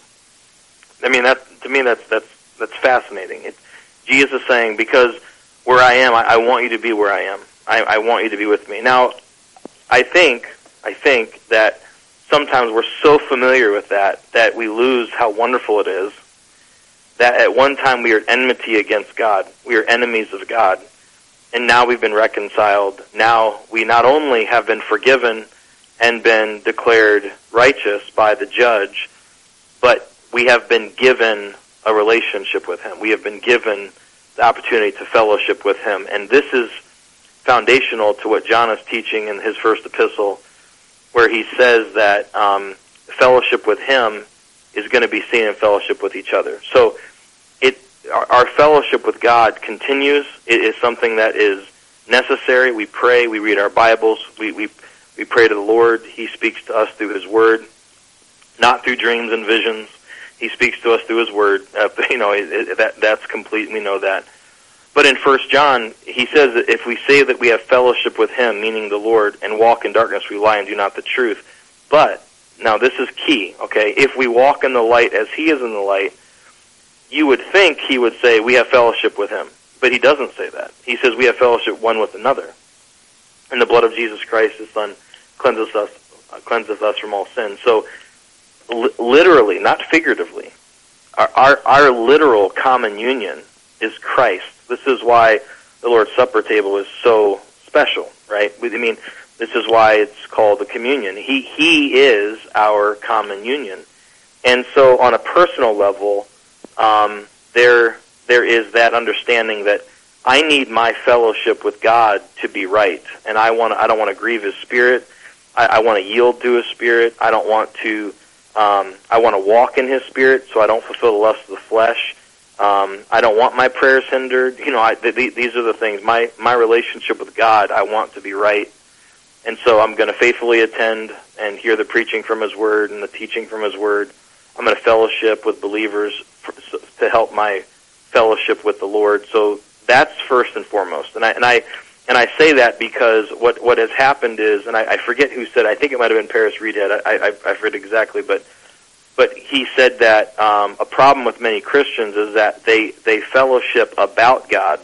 I mean, that, to me, that's, that's, that's fascinating. It, Jesus is saying, because where I am, I, I want you to be where I am. I, I want you to be with me. Now, I think, I think that sometimes we're so familiar with that that we lose how wonderful it is that at one time we are enmity against God. We are enemies of God. And now we've been reconciled. Now we not only have been forgiven and been declared righteous by the judge, but we have been given a relationship with him. We have been given the opportunity to fellowship with him. And this is foundational to what John is teaching in his first epistle, where he says that um, fellowship with him is going to be seen in fellowship with each other. So it our, our fellowship with God continues. It is something that is necessary. We pray, we read our Bibles, we, we, we pray to the Lord. He speaks to us through his word, not through dreams and visions. He speaks to us through his word. Uh, you know, it, it, that that's complete. We know that. But in First John, he says that if we say that we have fellowship with him, meaning the Lord, and walk in darkness, we lie and do not the truth. But, now this is key, okay? If we walk in the light as he is in the light, you would think he would say we have fellowship with him. But he doesn't say that. He says we have fellowship one with another. And the blood of Jesus Christ, his Son, cleanses us, uh, cleanses us from all sin. So, li- literally, not figuratively, our, our, our literal common union is Christ. This is why the Lord's Supper table is so special, right? I mean, this is why it's called the communion. He He is our common union. And so on a personal level, um, there there is that understanding that I need my fellowship with God to be right, and I want I don't want to grieve His Spirit. I, I want to yield to His Spirit. I don't want to. Um, I want to walk in His Spirit, so I don't fulfill the lust of the flesh. Um, I don't want my prayers hindered. You know, I, th- th- these are the things. My my relationship with God, I want to be right, and so I'm going to faithfully attend and hear the preaching from His Word and the teaching from His Word. I'm going to fellowship with believers for, to help my fellowship with the Lord. So that's first and foremost. And I and I and I say that because what what has happened is, and I, I forget who said it, I think it might have been Paris Reedhead. I, I I forget exactly, but but he said that um, a problem with many Christians is that they they fellowship about God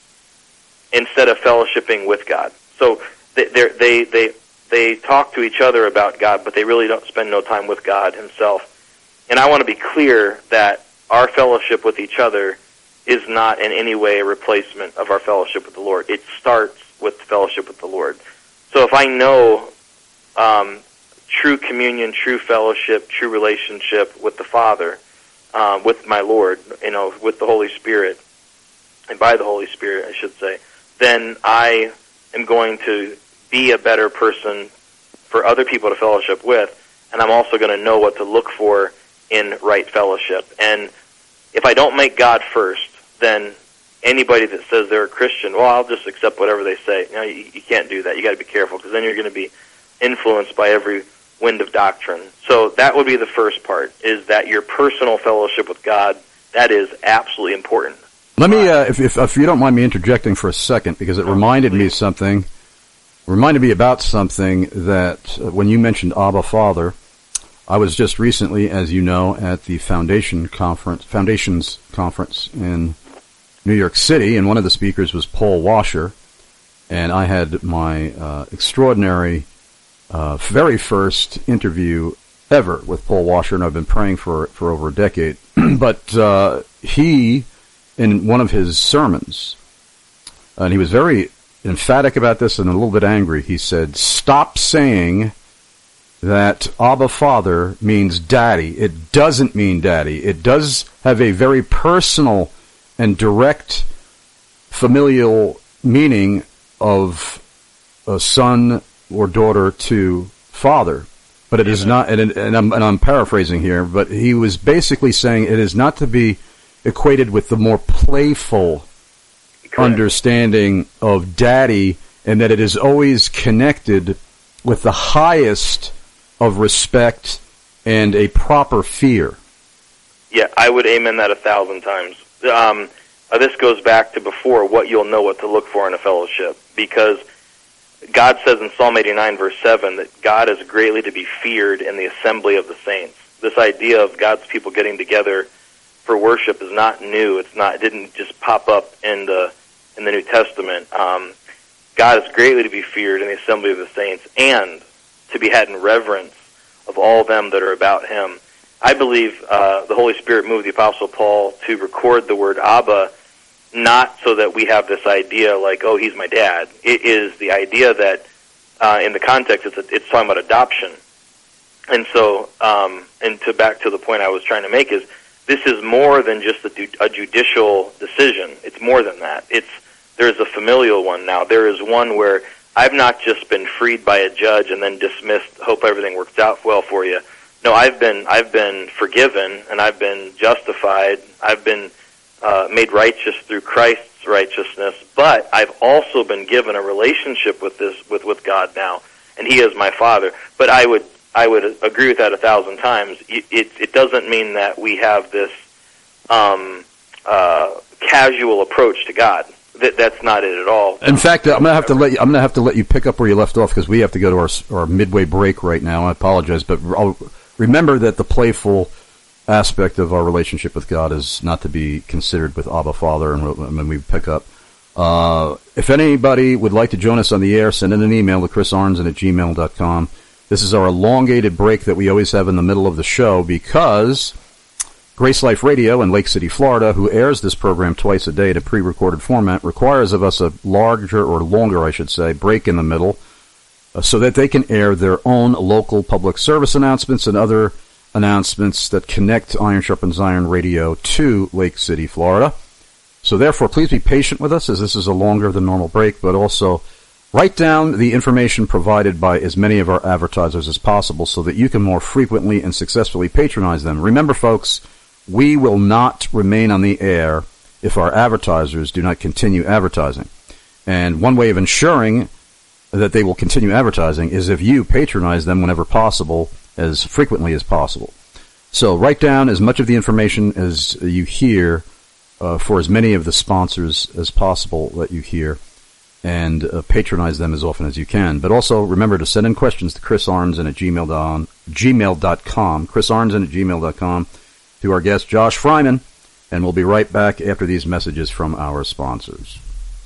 instead of fellowshipping with God. So they they they they talk to each other about God, but they really don't spend no time with God Himself. And I want to be clear that our fellowship with each other is not in any way a replacement of our fellowship with the Lord. It starts with fellowship with the Lord. So if I know um, true communion, true fellowship, true relationship with the Father, um, with my Lord, you know, with the Holy Spirit, and by the Holy Spirit, I should say, then I am going to be a better person for other people to fellowship with, and I'm also going to know what to look for in right fellowship. And if I don't make God first, then anybody that says they're a Christian, well, I'll just accept whatever they say. You know, you, you can't do that. You got to be careful, because then you're going to be influenced by every wind of doctrine. So that would be the first part, is that your personal fellowship with God, that is absolutely important. Let me, uh, if, if if you don't mind me interjecting for a second, because it reminded me something, reminded me about something that uh, when you mentioned Abba Father, I was just recently, as you know, at the Foundation Conference, Foundations Conference in New York City, and one of the speakers was Paul Washer, and I had my uh, extraordinary, uh, very first interview ever with Paul Washer, and I've been praying for for over a decade. But uh, he, in one of his sermons, and he was very emphatic about this and a little bit angry, he said, "Stop saying that Abba Father means daddy. It doesn't mean daddy. It does have a very personal and direct familial meaning of a son or daughter to father. But it is not," and, and, I'm, and I'm paraphrasing here, but he was basically saying it is not to be equated with the more playful Correct. understanding of daddy, and that it is always connected with the highest of respect and a proper fear. Yeah, I would amen that a thousand times. Um, uh, this goes back to before, what you'll know what to look for in a fellowship, because God says in Psalm eighty-nine, verse seven, that God is greatly to be feared in the assembly of the saints. This idea of God's people getting together for worship is not new. It's not. It didn't just pop up in the in the New Testament. Um, God is greatly to be feared in the assembly of the saints, and to be had in reverence of all them that are about Him. I believe uh, the Holy Spirit moved the Apostle Paul to record the word Abba, not so that we have this idea like, oh, he's my dad. It is the idea that, uh, in the context, it's, a, it's talking about adoption. And so, um, and to back to the point I was trying to make is, this is more than just a, a judicial decision. It's more than that. It's there's a familial one now. There is one where I've not just been freed by a judge and then dismissed, hope everything works out well for you. No, I've been I've been forgiven, and I've been justified. I've been uh, made righteous through Christ's righteousness, but I've also been given a relationship with this with, with God now, and He is my Father. But I would I would agree with that a thousand times. It it, it doesn't mean that we have this um, uh, casual approach to God. That, that's not it at all. In fact, I'm gonna have to let you. I'm gonna have to let you pick up where you left off, because we have to go to our our midway break right now. I apologize, but I'll remember that the playful aspect of our relationship with God is not to be considered with Abba Father, and when we pick up. Uh, if anybody would like to join us on the air, send in an email to chris arnzen at gmail dot com. This is our elongated break that we always have in the middle of the show, because Grace Life Radio in Lake City, Florida, who airs this program twice a day in a pre-recorded format, requires of us a larger, or longer, I should say, break in the middle, uh, so that they can air their own local public service announcements and other announcements that connect Iron Sharpens Iron Radio to Lake City, Florida. So therefore, please be patient with us, as this is a longer than normal break, but also write down the information provided by as many of our advertisers as possible so that you can more frequently and successfully patronize them. Remember, folks, we will not remain on the air if our advertisers do not continue advertising. And one way of ensuring that they will continue advertising is if you patronize them whenever possible, as frequently as possible. So write down as much of the information as you hear uh, for as many of the sponsors as possible that you hear, and uh, patronize them as often as you can. But also remember to send in questions to Chris Arnzen at gmail dot com, Chris Arnzen at gmail dot com, to our guest Josh Fryman, and we'll be right back after these messages from our sponsors.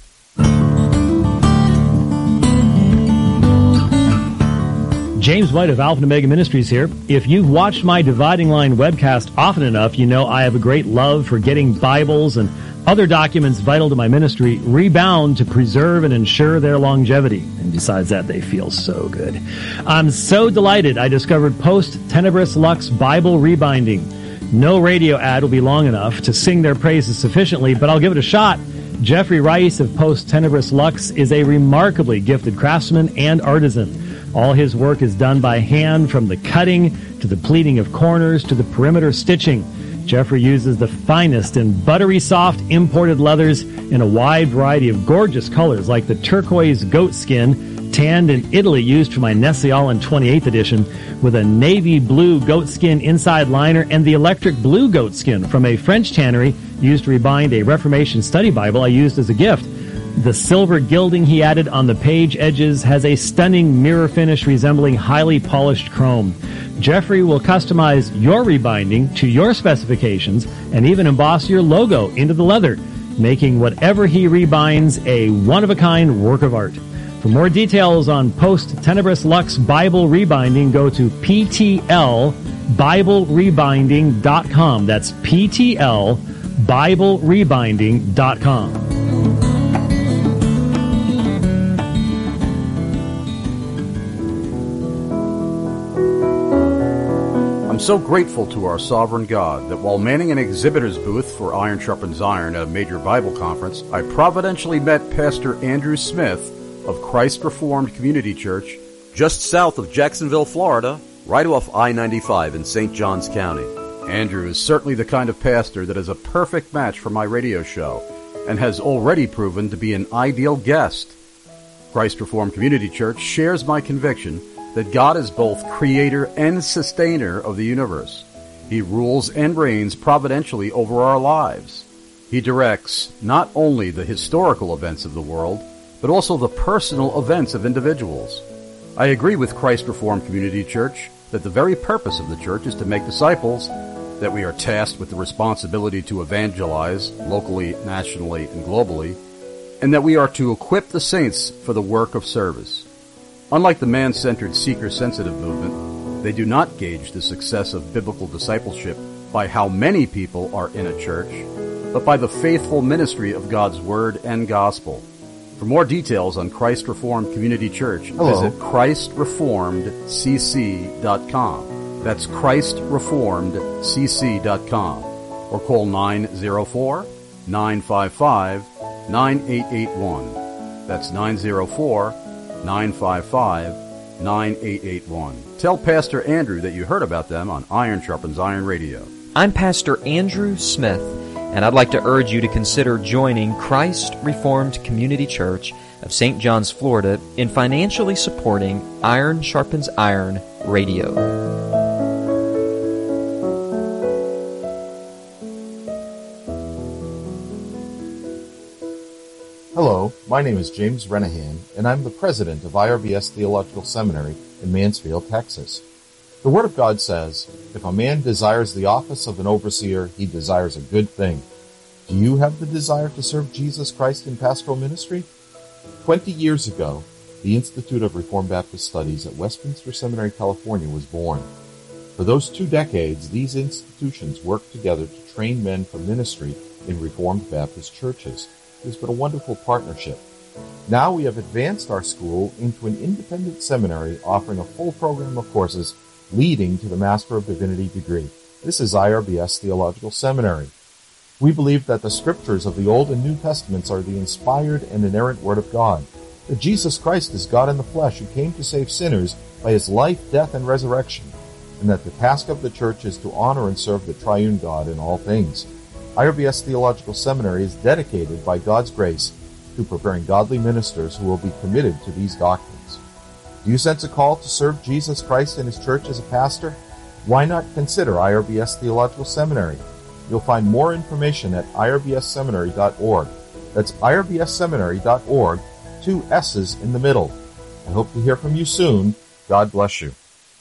James White of Alpha and Omega Ministries here. If you've watched my Dividing Line webcast often enough, you know I have a great love for getting Bibles and other documents vital to my ministry rebound to preserve and ensure their longevity. And besides that, they feel so good. I'm so delighted I discovered Post Tenebris Lux Bible Rebinding. No radio ad will be long enough to sing their praises sufficiently, but I'll give it a shot. Jeffrey Rice of Post Tenebris Lux is a remarkably gifted craftsman and artisan. All his work is done by hand, from the cutting to the pleating of corners to the perimeter stitching. Jeffrey uses the finest and buttery soft imported leathers in a wide variety of gorgeous colors, like the turquoise goat skin, tanned in Italy, used for my Nestle-Aland twenty-eighth edition, with a navy blue goat skin inside liner, and the electric blue goat skin from a French tannery used to rebind a Reformation study Bible I used as a gift. The silver gilding he added on the page edges has a stunning mirror finish resembling highly polished chrome. Jeffrey will customize your rebinding to your specifications and even emboss your logo into the leather, making whatever he rebinds a one-of-a-kind work of art. For more details on Post Tenebris Lux Bible Rebinding, go to P T L Bible Rebinding dot com. That's P T L Bible Rebinding dot com. I'm so grateful to our sovereign God that while manning an exhibitor's booth for Iron Sharpens Iron at a major Bible conference, I providentially met Pastor Andrew Smith of Christ Reformed Community Church just south of Jacksonville, Florida, right off I ninety-five in Saint Johns County. Andrew is certainly the kind of pastor that is a perfect match for my radio show and has already proven to be an ideal guest. Christ Reformed Community Church shares my conviction that God is both creator and sustainer of the universe. He rules and reigns providentially over our lives. He directs not only the historical events of the world, but also the personal events of individuals. I agree with Christ Reformed Community Church that the very purpose of the church is to make disciples, that we are tasked with the responsibility to evangelize locally, nationally, and globally, and that we are to equip the saints for the work of service. Unlike the man-centered seeker-sensitive movement, they do not gauge the success of biblical discipleship by how many people are in a church, but by the faithful ministry of God's Word and Gospel. For more details on Christ Reformed Community Church, Hello. visit Christ Reformed C C dot com. That's Christ Reformed C C dot com. Or call nine oh four, nine five five, nine eight eight one. That's nine oh four, nine five five, nine eight eight one. Tell Pastor Andrew that you heard about them on Iron Sharpens Iron Radio. I'm Pastor Andrew Smith, and I'd like to urge you to consider joining Christ Reformed Community Church of Saint Johns, Florida, in financially supporting Iron Sharpens Iron Radio. Hello, my name is James Renahan, and I'm the president of I R B S Theological Seminary in Mansfield, Texas. The Word of God says, if a man desires the office of an overseer, he desires a good thing. Do you have the desire to serve Jesus Christ in pastoral ministry? Twenty years ago, the Institute of Reformed Baptist Studies at Westminster Seminary, California was born. For those two decades, these institutions worked together to train men for ministry in Reformed Baptist churches. It has been a wonderful partnership. Now we have advanced our school into an independent seminary offering a full program of courses leading to the Master of Divinity degree. This is I R B S Theological Seminary. We believe that the scriptures of the Old and New Testaments are the inspired and inerrant Word of God, that Jesus Christ is God in the flesh who came to save sinners by his life, death, and resurrection, and that the task of the church is to honor and serve the triune God in all things. I R B S Theological Seminary is dedicated by God's grace to preparing godly ministers who will be committed to these doctrines. Do you sense a call to serve Jesus Christ and his church as a pastor? Why not consider I R B S Theological Seminary? You'll find more information at I R B S seminary dot org. That's I R B S seminary dot org, two S's in the middle. I hope to hear from you soon. God bless you.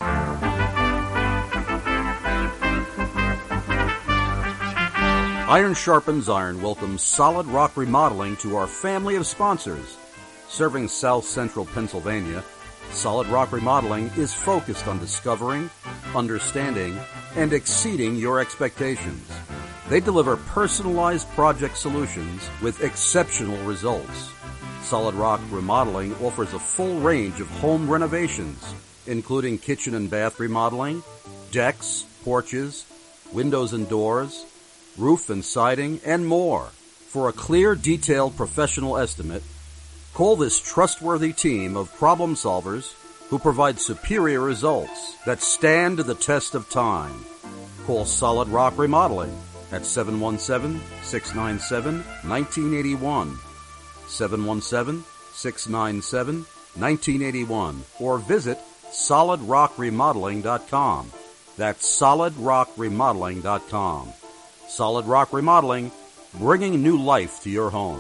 Iron Sharpens Iron welcomes Solid Rock Remodeling to our family of sponsors. Serving South Central Pennsylvania, Solid Rock Remodeling is focused on discovering, understanding, and exceeding your expectations. They deliver personalized project solutions with exceptional results. Solid Rock Remodeling offers a full range of home renovations, including kitchen and bath remodeling, decks, porches, windows and doors, roof and siding, and more. For a clear, detailed professional estimate, call this trustworthy team of problem solvers who provide superior results that stand the test of time. Call Solid Rock Remodeling at seven one seven, six nine seven, one nine eight one, seven one seven, six nine seven, one nine eight one, or visit solid rock remodeling dot com. That's solid rock remodeling dot com. Solid Rock Remodeling, bringing new life to your home.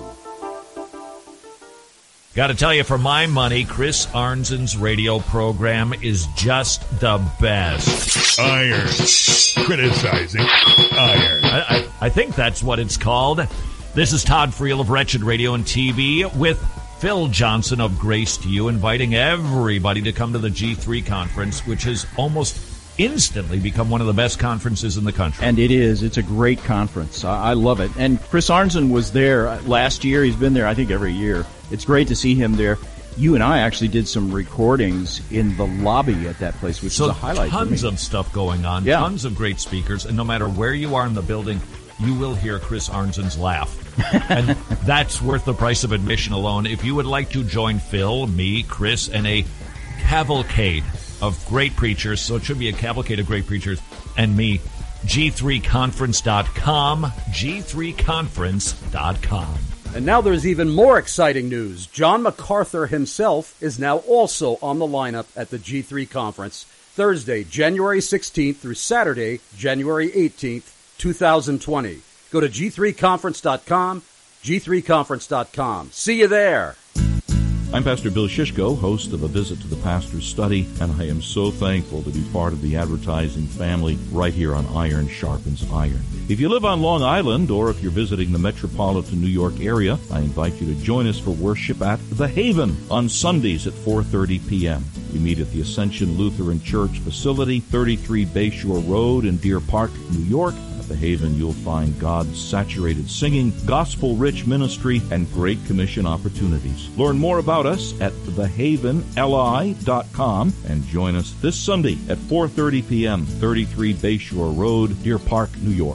Got to tell you, for my money, Chris Arnzen's radio program is just the best. Iron. Criticizing iron. I, I, I think that's what it's called. This is Todd Friel of Wretched Radio and T V with Phil Johnson of Grace to You, inviting everybody to come to the G three conference, which has almost instantly become one of the best conferences in the country. And it is. It's a great conference. I, I love it. And Chris Arnzen was there last year. He's been there, I think, every year. It's great to see him there. You and I actually did some recordings in the lobby at that place, which so is a highlight for me. Tons of stuff going on, yeah. Tons of great speakers, and no matter where you are in the building, you will hear Chris Arnzen's laugh. And that's worth the price of admission alone. If you would like to join Phil, me, Chris, and a cavalcade of great preachers, so it should be a cavalcade of great preachers, and me, G three conference dot com, G three conference dot com. And now there's even more exciting news. John MacArthur himself is now also on the lineup at the G three conference, Thursday, January sixteenth through Saturday, January eighteenth, twenty twenty. Go to G three conference dot com, G three conference dot com. See you there. I'm Pastor Bill Shishko, host of A Visit to the Pastor's Study, and I am so thankful to be part of the advertising family right here on Iron Sharpens Iron. If you live on Long Island, or if you're visiting the metropolitan New York area, I invite you to join us for worship at The Haven on Sundays at four thirty p.m. We meet at the Ascension Lutheran Church facility, thirty-three Bayshore Road in Deer Park, New York. At The Haven, you'll find God's saturated singing, gospel-rich ministry, and Great Commission opportunities. Learn more about us at the haven l i dot com and join us this Sunday at four thirty p.m., thirty-three Bayshore Road, Deer Park, New York.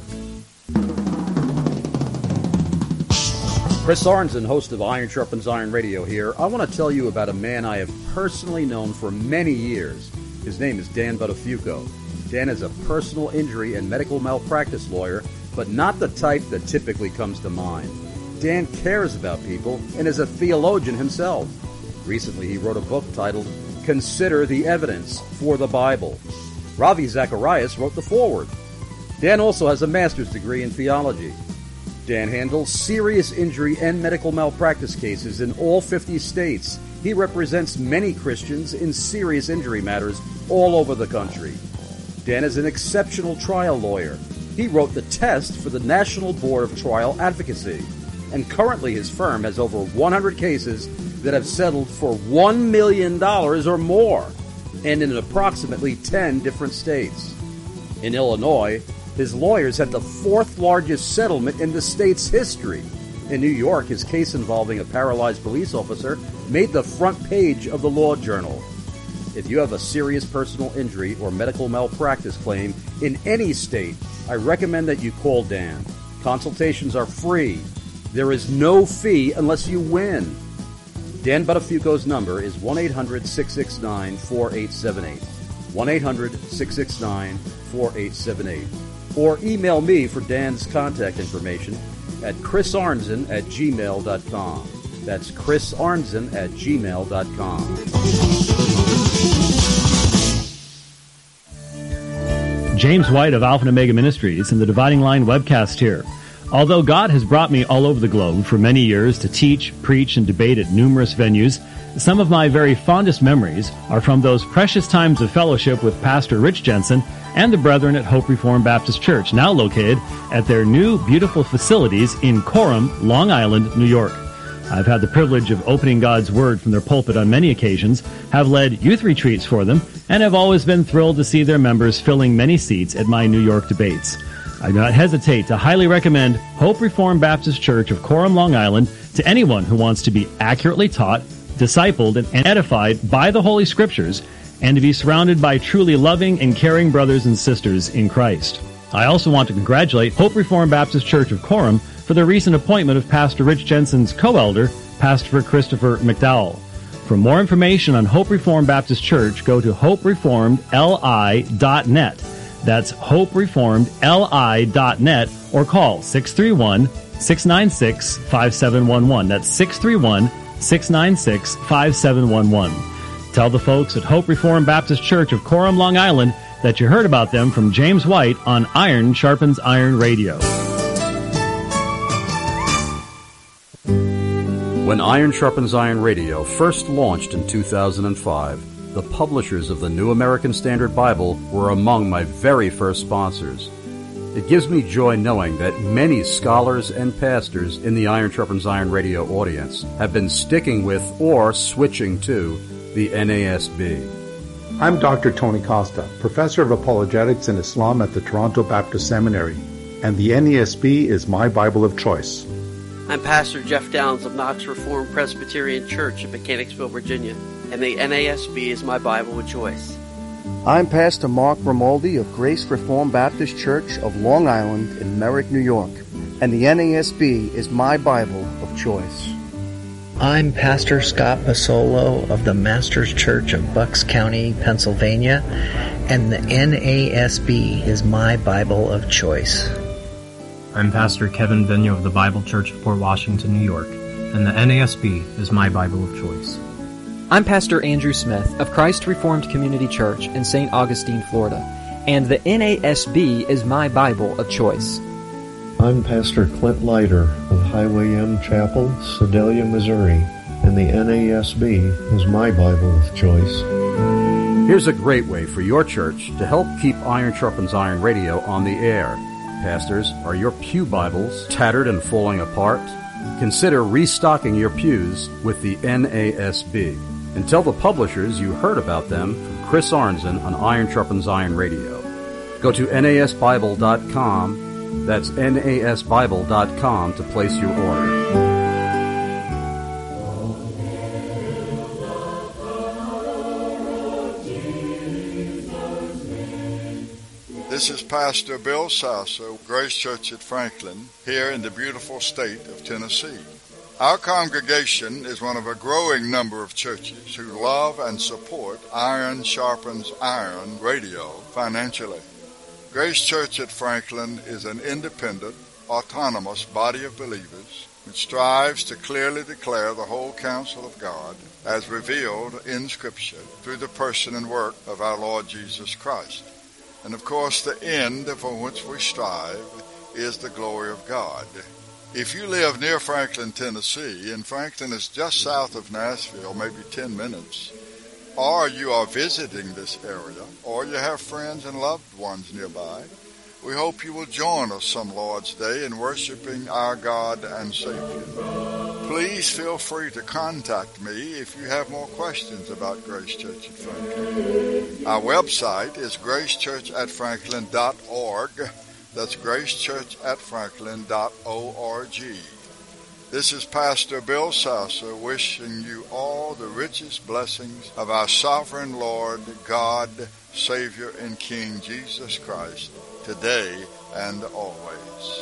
Chris Arnzen, host of Iron Sharpens Iron Radio here. I want to tell you about a man I have personally known for many years. His name is Dan Buttafuoco. Dan is a personal injury and medical malpractice lawyer, but not the type that typically comes to mind. Dan cares about people and is a theologian himself. Recently, he wrote a book titled Consider the Evidence for the Bible. Ravi Zacharias wrote the foreword. Dan also has a master's degree in theology. Dan handles serious injury and medical malpractice cases in all fifty states. He represents many Christians in serious injury matters all over the country. Dan is an exceptional trial lawyer. He wrote the test for the National Board of Trial Advocacy. And currently his firm has over one hundred cases that have settled for one million dollars or more, and in approximately ten different states. In Illinois, his lawyers had the fourth largest settlement in the state's history. In New York, his case involving a paralyzed police officer made the front page of the Law Journal. If you have a serious personal injury or medical malpractice claim in any state, I recommend that you call Dan. Consultations are free. There is no fee unless you win. Dan Buttafuoco's number is one eight hundred six six nine four eight seven eight. one eight hundred six six nine four eight seven eight. Or email me for Dan's contact information at chrisarnzen at gmail dot com. That's chrisarnzen at gmail dot com. James White of Alpha and Omega Ministries and the Dividing Line webcast here. Although God has brought me all over the globe for many years to teach, preach, and debate at numerous venues, some of my very fondest memories are from those precious times of fellowship with Pastor Rich Jensen and the brethren at Hope Reformed Baptist Church, now located at their new beautiful facilities in Coram, Long Island, New York. I've had the privilege of opening God's Word from their pulpit on many occasions, have led youth retreats for them, and have always been thrilled to see their members filling many seats at my New York debates. I do not hesitate to highly recommend Hope Reformed Baptist Church of Coram, Long Island to anyone who wants to be accurately taught, discipled, and edified by the Holy Scriptures, and to be surrounded by truly loving and caring brothers and sisters in Christ. I also want to congratulate Hope Reformed Baptist Church of Coram for the recent appointment of Pastor Rich Jensen's co-elder, Pastor Christopher McDowell. For more information on Hope Reformed Baptist Church, go to hope reformed l i dot net. That's hope reformed l i dot net, or call six three one, six nine six, five seven one one. That's six three one, six nine six, five seven one one. Tell the folks at Hope Reformed Baptist Church of Coram, Long Island, that you heard about them from James White on Iron Sharpens Iron Radio. When Iron Sharpens Iron Radio first launched in two thousand five, the publishers of the New American Standard Bible were among my very first sponsors. It gives me joy knowing that many scholars and pastors in the Iron Sharpens Iron Radio audience have been sticking with or switching to the N A S B. I'm Doctor Tony Costa, Professor of Apologetics and Islam at the Toronto Baptist Seminary, and the N A S B is my Bible of choice. I'm Pastor Jeff Downs of Knox Reformed Presbyterian Church in Mechanicsville, Virginia, and the N A S B is my Bible of choice. I'm Pastor Mark Romaldi of Grace Reformed Baptist Church of Long Island in Merrick, New York, and the N A S B is my Bible of choice. I'm Pastor Scott Pasolo of the Masters Church of Bucks County, Pennsylvania, and the N A S B is my Bible of choice. I'm Pastor Kevin Vigneault of the Bible Church of Port Washington, New York, and the N A S B is my Bible of choice. I'm Pastor Andrew Smith of Christ Reformed Community Church in Saint Augustine, Florida, and the N A S B is my Bible of choice. I'm Pastor Clint Leiter of Highway M Chapel, Sedalia, Missouri, and the N A S B is my Bible of choice. Here's a great way for your church to help keep Iron Sharpens Iron Radio on the air. Pastors, are your pew Bibles tattered and falling apart? Consider restocking your pews with the N A S B. And tell the publishers you heard about them from Chris Arnzen on Iron Sharpens Iron Radio. Go to N A S Bible dot com. That's N A S Bible dot com to place your order. This is Pastor Bill Sasso, Grace Church at Franklin, here in the beautiful state of Tennessee. Our congregation is one of a growing number of churches who love and support Iron Sharpens Iron Radio financially. Grace Church at Franklin is an independent, autonomous body of believers which strives to clearly declare the whole counsel of God as revealed in Scripture through the person and work of our Lord Jesus Christ. And of course, the end for which we strive is the glory of God. If you live near Franklin, Tennessee, and Franklin is just south of Nashville, maybe ten minutes, or you are visiting this area, or you have friends and loved ones nearby, we hope you will join us some Lord's Day in worshiping our God and Savior. Please feel free to contact me if you have more questions about Grace Church at Franklin. Our website is grace church at franklin dot org. That's grace church at franklin dot org. This is Pastor Bill Sasso wishing you all the richest blessings of our sovereign Lord, God, Savior, and King, Jesus Christ. today and always.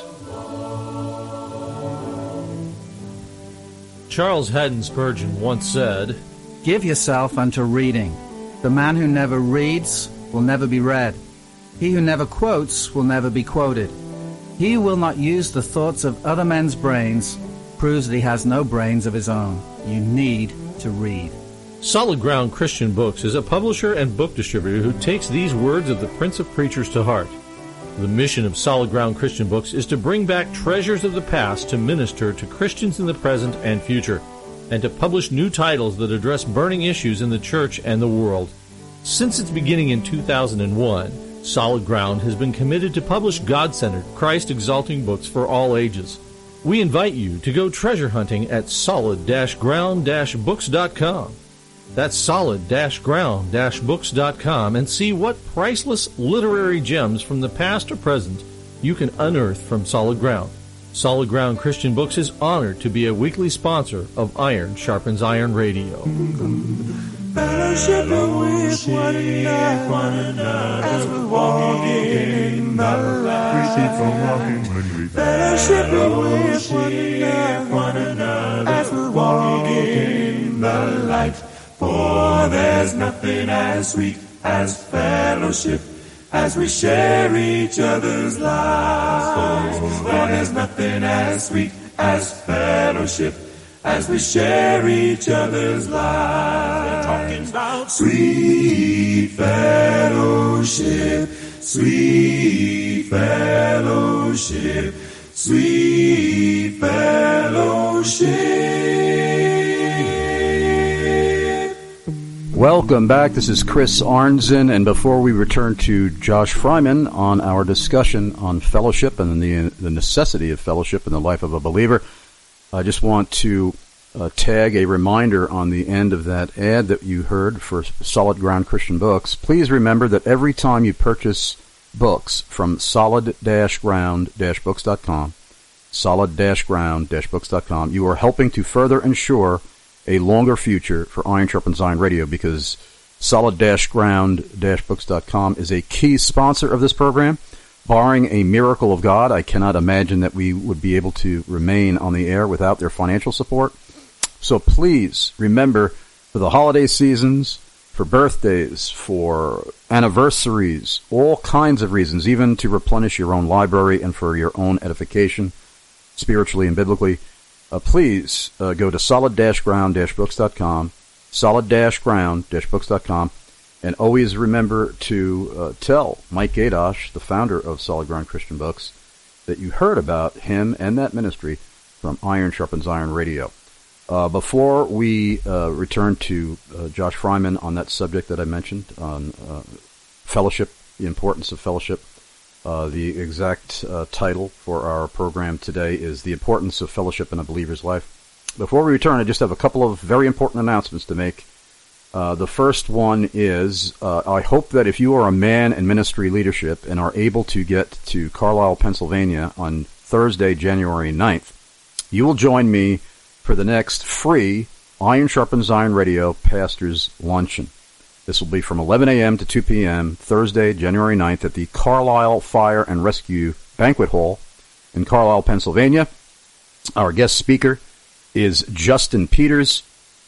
Charles Haddon Spurgeon once said, "Give yourself unto reading. The man who never reads will never be read. He who never quotes will never be quoted. He who will not use the thoughts of other men's brains proves that he has no brains of his own. You need to read." Solid Ground Christian Books is a publisher and book distributor who takes these words of the Prince of Preachers to heart. The mission of Solid Ground Christian Books is to bring back treasures of the past to minister to Christians in the present and future, and to publish new titles that address burning issues in the church and the world. Since its beginning in two thousand one, Solid Ground has been committed to publish God-centered, Christ-exalting books for all ages. We invite you to go treasure hunting at solid ground books dot com. That's solid ground books dot com, and see what priceless literary gems from the past or present you can unearth from Solid Ground. Solid Ground Christian Books is honored to be a weekly sponsor of Iron Sharpens Iron Radio. Fellowship with one another as we walk in the light. Fellowship with one another as we walk in the light. For there's nothing as sweet as fellowship as we share each other's lives. For there's nothing as sweet as fellowship as we share each other's lives. We're talking about sweet fellowship, sweet fellowship, sweet fellowship. Welcome back. This is Chris Arnzen, and before we return to Josh Fryman on our discussion on fellowship and the, the necessity of fellowship in the life of a believer, I just want to uh, tag a reminder on the end of that ad that you heard for Solid Ground Christian Books. Please remember that every time you purchase books from solid ground books dot com, solid ground books dot com, you are helping to further ensure a longer future for Iron Sharpens Iron Radio, because solid ground books dot com is a key sponsor of this program. Barring a miracle of God, I cannot imagine that we would be able to remain on the air without their financial support. So please remember, for the holiday seasons, for birthdays, for anniversaries, all kinds of reasons, even to replenish your own library and for your own edification, spiritually and biblically, uh, please uh, go to solid ground books dot com, solid ground books dot com, and always remember to uh, tell Mike Gadosh, the founder of Solid Ground Christian Books, that you heard about him and that ministry from Iron Sharpens Iron Radio. Uh, before we uh, return to uh, Josh Fryman on that subject that I mentioned, on uh, fellowship, the importance of fellowship, uh, the exact uh, title for our program today is The Importance of Fellowship in a Believer's Life. Before we return, I just have a couple of very important announcements to make. Uh, the first one is, uh, I hope that if you are a man in ministry leadership and are able to get to Carlisle, Pennsylvania on Thursday, January ninth, you will join me for the next free Iron Sharpens Iron Radio Pastors Luncheon. This will be from eleven a.m. to two p.m. Thursday, January ninth at the Carlisle Fire and Rescue Banquet Hall in Carlisle, Pennsylvania. Our guest speaker is Justin Peters.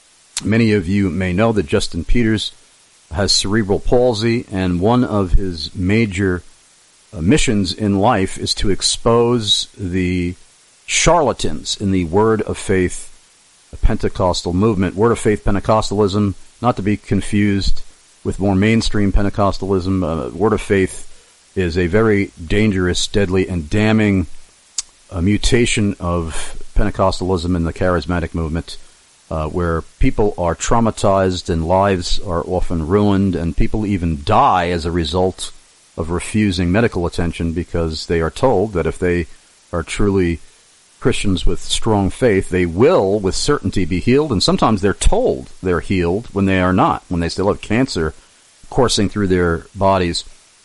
Many of you may know that Justin Peters has cerebral palsy, and one of his major uh, missions in life is to expose the charlatans in the Word of Faith Pentecostal movement. Word of Faith Pentecostalism, not to be confused with more mainstream Pentecostalism. Uh, Word of Faith is a very dangerous, deadly, and damning uh, mutation of Pentecostalism in the charismatic movement, uh, where people are traumatized and lives are often ruined, and people even die as a result of refusing medical attention because they are told that if they are truly Christians with strong faith, they will with certainty be healed, and sometimes they're told they're healed when they are not, when they still have cancer coursing through their bodies.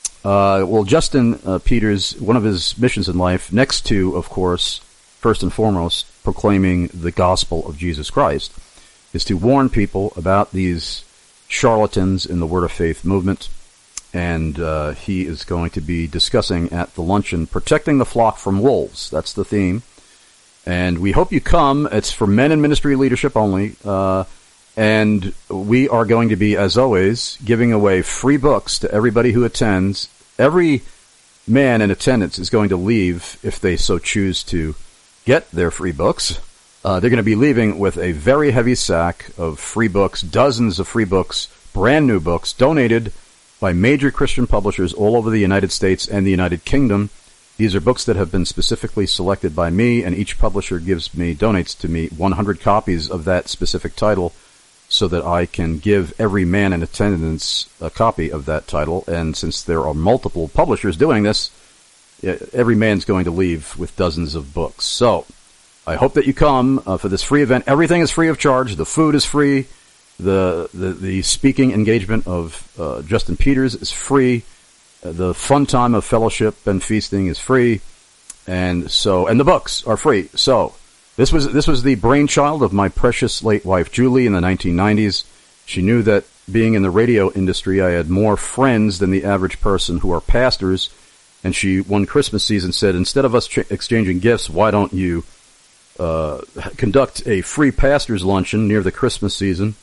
Uh, well, Justin uh, Peters, one of his missions in life, next to, of course, first and foremost, proclaiming the gospel of Jesus Christ, is to warn people about these charlatans in the Word of Faith movement. and uh, he is going to be discussing at the luncheon, Protecting the Flock from Wolves. That's the theme. And we hope you come. It's for men in ministry leadership only. Uh, and we are going to be, as always, giving away free books to everybody who attends. Every man in attendance is going to leave, if they so choose to get their free books. Uh, they're going to be leaving with a very heavy sack of free books, dozens of free books, brand new books, donated by major Christian publishers all over the United States and the United Kingdom. These are books that have been specifically selected by me, and each publisher gives me, donates to me one hundred copies of that specific title so that I can give every man in attendance a copy of that title. And since there are multiple publishers doing this, every man's going to leave with dozens of books. So I hope that you come uh, for this free event. Everything is free of charge. The food is free. The the, the speaking engagement of uh, Justin Peters is free. The fun time of fellowship and feasting is free, and so and the books are free. So this was this was the brainchild of my precious late wife Julie in the nineteen nineties. She knew that being in the radio industry, I had more friends than the average person who are pastors, and she one Christmas season said, instead of us ch- exchanging gifts, why don't you uh, conduct a free pastors luncheon near the Christmas season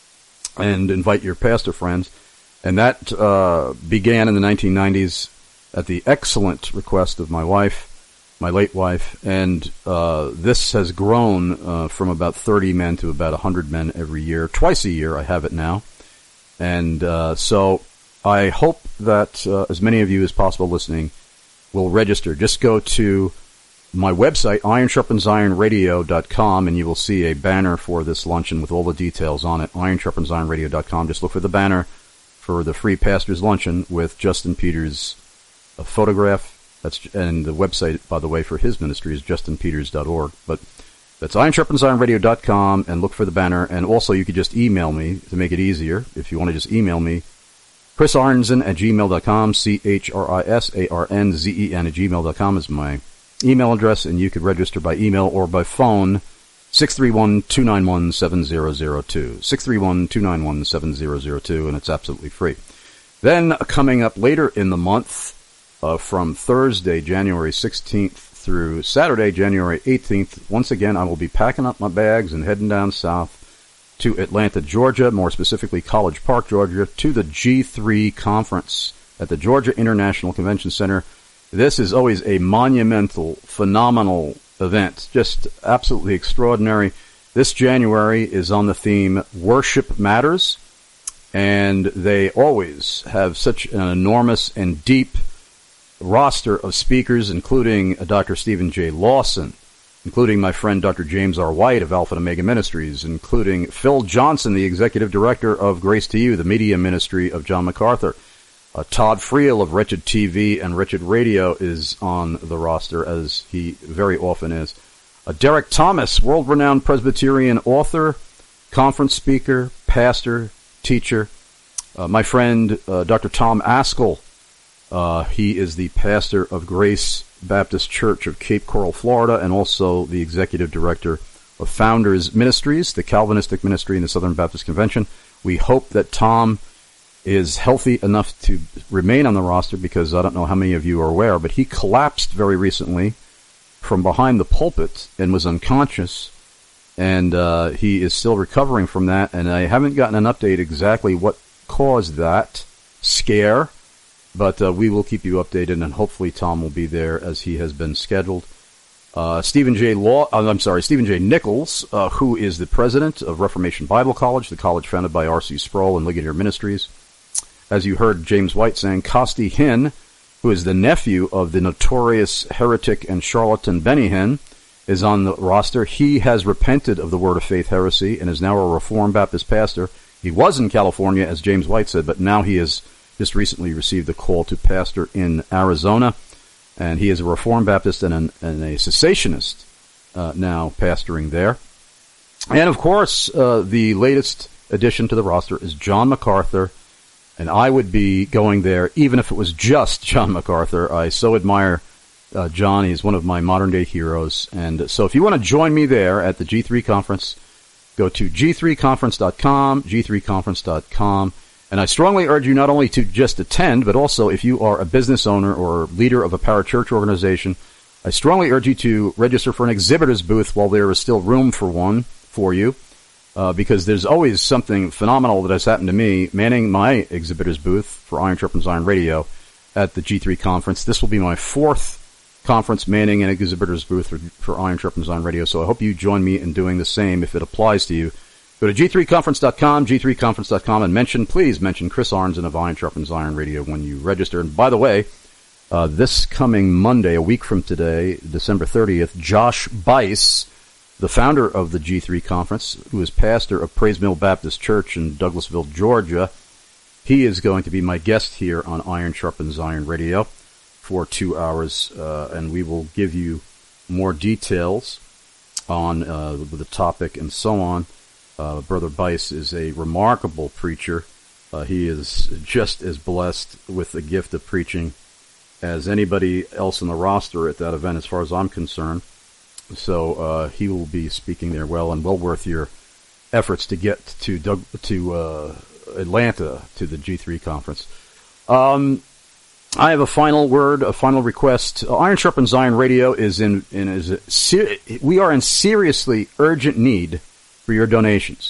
and invite your pastor friends. And that uh, began in the nineteen nineties at the excellent request of my wife, my late wife, and uh, this has grown uh, from about thirty men to about one hundred men every year. Twice a year I have it now. And uh, so I hope that uh, as many of you as possible listening will register. Just go to my website, iron sharpens iron radio dot com, and you will see a banner for this luncheon with all the details on it, iron sharpens iron radio dot com. Just look for the banner for the free pastors luncheon with Justin Peters' a photograph. That's and the website, by the way, for his ministry is justin peters dot org. But that's iron sharpens iron radio dot com, and look for the banner. And also, you could just email me to make it easier. If you want to just email me, chris arnzen at gmail dot com, C H R I S A R N Z E N at gmail dot com is my email address, and you could register by email or by phone, six three one, two nine one, seven zero zero two, six three one, two nine one, seven zero zero two, and it's absolutely free. Then, coming up later in the month, uh, from Thursday, January sixteenth through Saturday, January eighteenth, once again, I will be packing up my bags and heading down south to Atlanta, Georgia, more specifically College Park, Georgia, to the G three conference at the Georgia International Convention Center. This is always a monumental, phenomenal event, just absolutely extraordinary. This January is on the theme Worship Matters, and they always have such an enormous and deep roster of speakers, including Doctor Stephen J. Lawson, including my friend Doctor James R. White of Alpha and Omega Ministries, including Phil Johnson, the executive director of Grace to You, the media ministry of John MacArthur. Uh, Todd Friel of Wretched T V and Wretched Radio is on the roster, as he very often is. Uh, Derek Thomas, world-renowned Presbyterian author, conference speaker, pastor, teacher. Uh, my friend uh, Doctor Tom Askell, uh, he is the pastor of Grace Baptist Church of Cape Coral, Florida, and also the executive director of Founders Ministries, the Calvinistic ministry in the Southern Baptist Convention. We hope that Tom is healthy enough to remain on the roster, because I don't know how many of you are aware, but he collapsed very recently from behind the pulpit and was unconscious, and uh, he is still recovering from that, and I haven't gotten an update exactly what caused that scare, but uh, we will keep you updated, and hopefully Tom will be there as he has been scheduled. Uh, Stephen J. Law, uh, I'm sorry, Stephen J. Nichols, uh, who is the president of Reformation Bible College, the college founded by R C Sproul and Ligonier Ministries. As you heard James White saying, Costi Hinn, who is the nephew of the notorious heretic and charlatan Benny Hinn, is on the roster. He has repented of the Word of Faith heresy and is now a Reformed Baptist pastor. He was in California, as James White said, but now he has just recently received a call to pastor in Arizona, and he is a Reformed Baptist and, an, and a cessationist uh, now pastoring there. And, of course, uh, the latest addition to the roster is John MacArthur, and I would be going there even if it was just John MacArthur. I so admire uh, John. He's one of my modern-day heroes. And so if you want to join me there at the G three conference, go to G three conference dot com, G three conference dot com, And I strongly urge you not only to just attend, but also if you are a business owner or leader of a parachurch organization, I strongly urge you to register for an exhibitor's booth while there is still room for one for you, uh, because there's always something phenomenal that has happened to me manning my exhibitor's booth for Iron Sharpens Iron Radio at the G three conference. This will be my fourth conference manning an exhibitor's booth for, for Iron Sharpens Iron Radio, so I hope you join me in doing the same if it applies to you. Go to G three conference dot com, G three conference dot com, and mention, please mention Chris Arnzen of Iron Sharpens Iron Radio when you register. And by the way, uh, this coming Monday, a week from today, December thirtieth, Josh Bice, the founder of the G three conference, who is pastor of Praise Mill Baptist Church in Douglasville, Georgia, he is going to be my guest here on Iron Sharpens Iron Radio for two hours, uh, and we will give you more details on uh, the topic and so on. Uh, Brother Bice is a remarkable preacher. Uh, he is just as blessed with the gift of preaching as anybody else in the roster at that event, as far as I'm concerned. So uh, he will be speaking there well, and well worth your efforts to get to Doug, to uh, Atlanta to the G three conference. Um, I have a final word, a final request. Uh, Iron Sharpens Iron Radio is in, in is a ser- we are in seriously urgent need for your donations.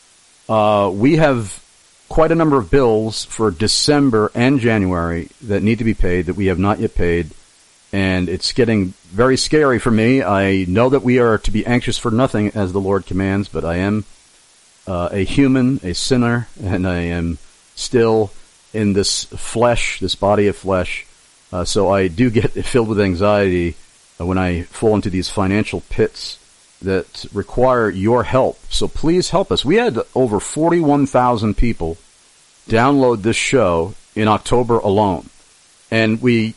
Uh, we have quite a number of bills for December and January that need to be paid that we have not yet paid, and it's getting very scary for me. I know that we are to be anxious for nothing as the Lord commands, but I am uh, a human, a sinner, and I am still in this flesh, this body of flesh. Uh, so I do get filled with anxiety uh, when I fall into these financial pits that require your help. So please help us. We had over forty-one thousand people download this show in October alone. And we,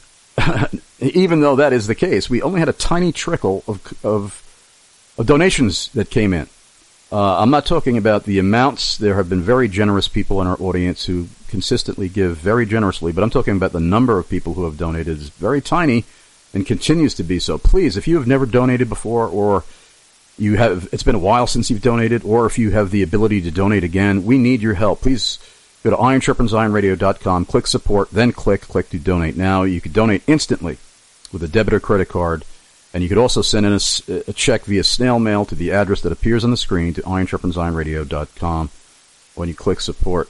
even though that is the case, we only had a tiny trickle of, of, of donations that came in. Uh, I'm not talking about the amounts. There have been very generous people in our audience who consistently give very generously, but I'm talking about the number of people who have donated is very tiny and continues to be so. Please, if you have never donated before, or you have, it's been a while since you've donated, or if you have the ability to donate again, we need your help. Please go to iron sharpens iron radio dot com, click support, then click, click to donate now. You can donate instantly with a debit or credit card, and you could also send in a, a check via snail mail to the address that appears on the screen to iron sharpens iron radio dot com when you click support.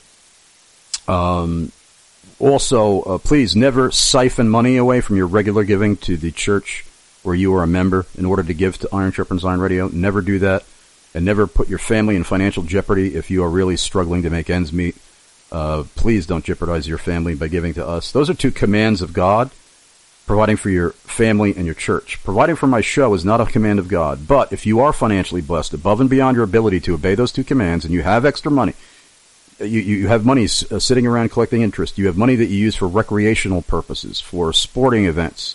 Um, also, uh, please never siphon money away from your regular giving to the church where you are a member in order to give to Iron Sharpens Iron Radio. Never do that, and never put your family in financial jeopardy if you are really struggling to make ends meet. Uh, please don't jeopardize your family by giving to us. Those are two commands of God, providing for your family and your church. Providing for my show is not a command of God, but if you are financially blessed above and beyond your ability to obey those two commands, and you have extra money, you, you have money uh, sitting around collecting interest, you have money that you use for recreational purposes, for sporting events,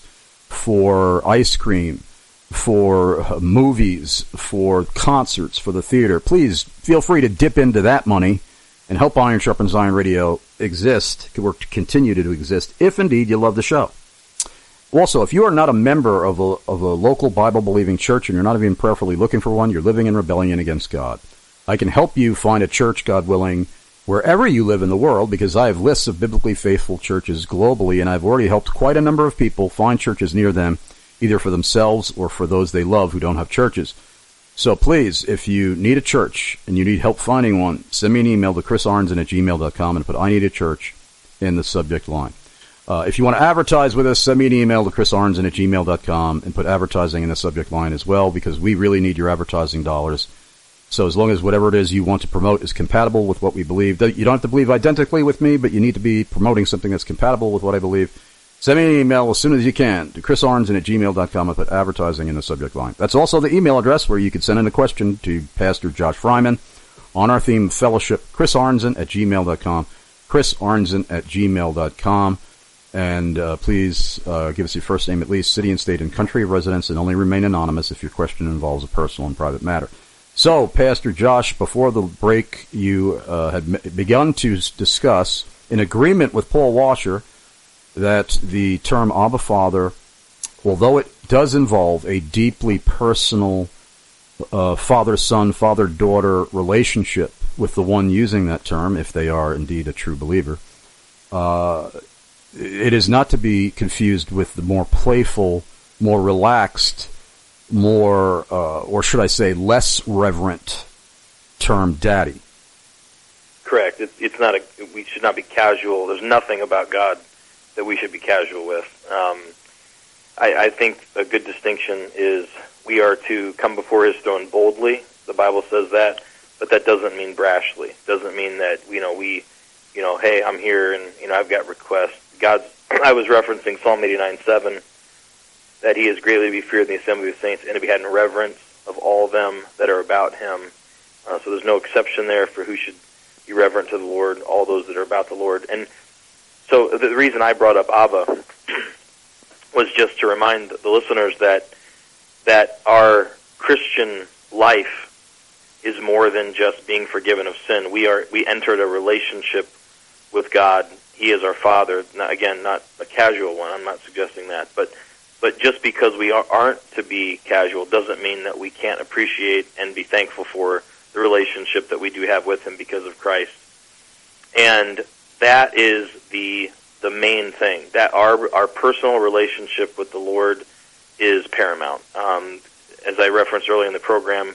for ice cream, for uh, movies, for concerts, for the theater, please feel free to dip into that money and help Iron Sharpens Iron Radio exist, or continue to exist, if indeed you love the show. Also, if you are not a member of a, of a local Bible-believing church and you're not even prayerfully looking for one, you're living in rebellion against God. I can help you find a church, God willing, wherever you live in the world, because I have lists of biblically faithful churches globally, and I've already helped quite a number of people find churches near them, either for themselves or for those they love who don't have churches. So please, if you need a church and you need help finding one, send me an email to chris arnzen at gmail dot com and put I need a church in the subject line. Uh, if you want to advertise with us, send me an email to chris arnzen at gmail dot com and put advertising in the subject line as well, because we really need your advertising dollars. So as long as whatever it is you want to promote is compatible with what we believe, you don't have to believe identically with me, but you need to be promoting something that's compatible with what I believe. Send me an email as soon as you can to chris arnzen at gmail dot com and put advertising in the subject line. That's also the email address where you can send in a question to Pastor Josh Fryman on our theme fellowship, chris arnzen at gmail dot com, chris arnzen at gmail dot com. And uh, please uh, give us your first name at least, city and state and country of residence, and only remain anonymous if your question involves a personal and private matter. So, Pastor Josh, before the break, you uh, had m- begun to s- discuss, in agreement with Paul Washer, that the term Abba Father, although it does involve a deeply personal uh, father-son, father-daughter relationship with the one using that term, if they are indeed a true believer, uh, it is not to be confused with the more playful, more relaxed, more, uh, or should I say, less reverent term daddy. Correct. It, it's not a, we should not be casual. There's nothing about God that we should be casual with. Um, I, I think a good distinction is we are to come before His throne boldly. The Bible says that, but that doesn't mean brashly. It doesn't mean that, you know, we, you know, hey, I'm here and, you know, I've got requests. God's, I was referencing Psalm eighty-nine seven, that He is greatly to be feared in the assembly of the saints and to be had in reverence of all them that are about Him. Uh, so there's no exception there for who should be reverent to the Lord, all those that are about the Lord. And so the reason I brought up Abba was just to remind the listeners that that our Christian life is more than just being forgiven of sin. We are we entered a relationship with God. He is our Father. Now, again, not a casual one. I'm not suggesting that, but but just because we are, aren't to be casual doesn't mean that we can't appreciate and be thankful for the relationship that we do have with Him because of Christ. And that is the the main thing, that our our personal relationship with the Lord is paramount. Um, as I referenced earlier in the program,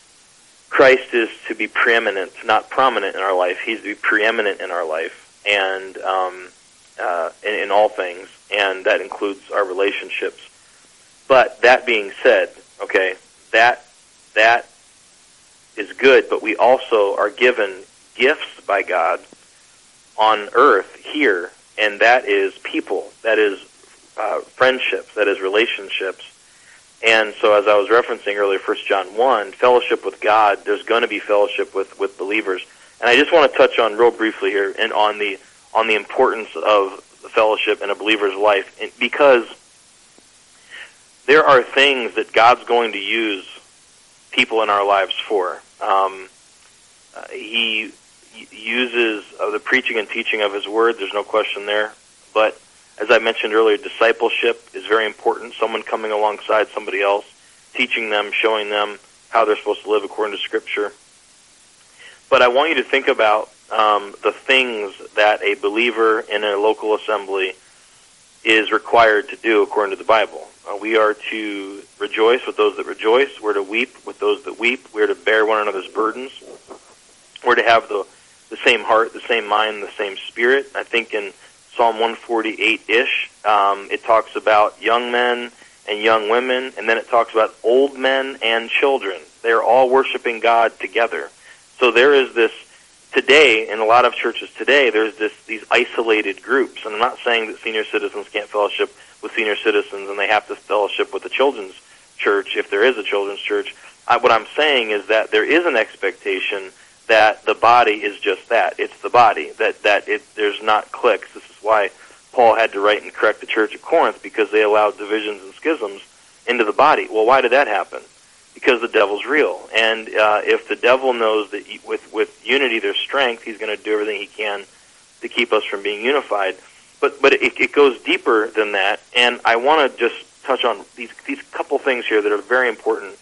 Christ is to be preeminent, not prominent in our life. He's to be preeminent in our life and um, uh, in, in all things, and that includes our relationships. But that being said, okay, that that is good, but we also are given gifts by God on earth here, and that is people, that is uh, friendships, that is relationships. And so as I was referencing earlier, First John one, fellowship with God, there's going to be fellowship with, with believers. And I just want to touch on real briefly here and on the on the importance of fellowship in a believer's life, and because there are things that God's going to use people in our lives for. Um, uh, he uses uh, the preaching and teaching of His Word, there's no question there. But as I mentioned earlier, discipleship is very important, someone coming alongside somebody else, teaching them, showing them how they're supposed to live according to Scripture. But I want you to think about um, the things that a believer in a local assembly is required to do according to the Bible. Uh, we are to rejoice with those that rejoice. We're to weep with those that weep. We're to bear one another's burdens. We're to have the, the same heart, the same mind, the same spirit. I think in Psalm one forty-eight-ish, um, it talks about young men and young women, and then it talks about old men and children. They're all worshiping God together. So there is this, today, in a lot of churches today, there's this these isolated groups. And I'm not saying that senior citizens can't fellowship with senior citizens and they have to fellowship with the children's church if there is a children's church. I, what I'm saying is that there is an expectation that the body is just that. It's the body. That that it there's not cliques. This is why Paul had to write and correct the church at Corinth, because they allowed divisions and schisms into the body. Well, why did that happen? Because the devil's real. And uh, if the devil knows that with, with unity there's strength, he's going to do everything he can to keep us from being unified. But but it, it goes deeper than that, and I want to just touch on these these couple things here that are very important.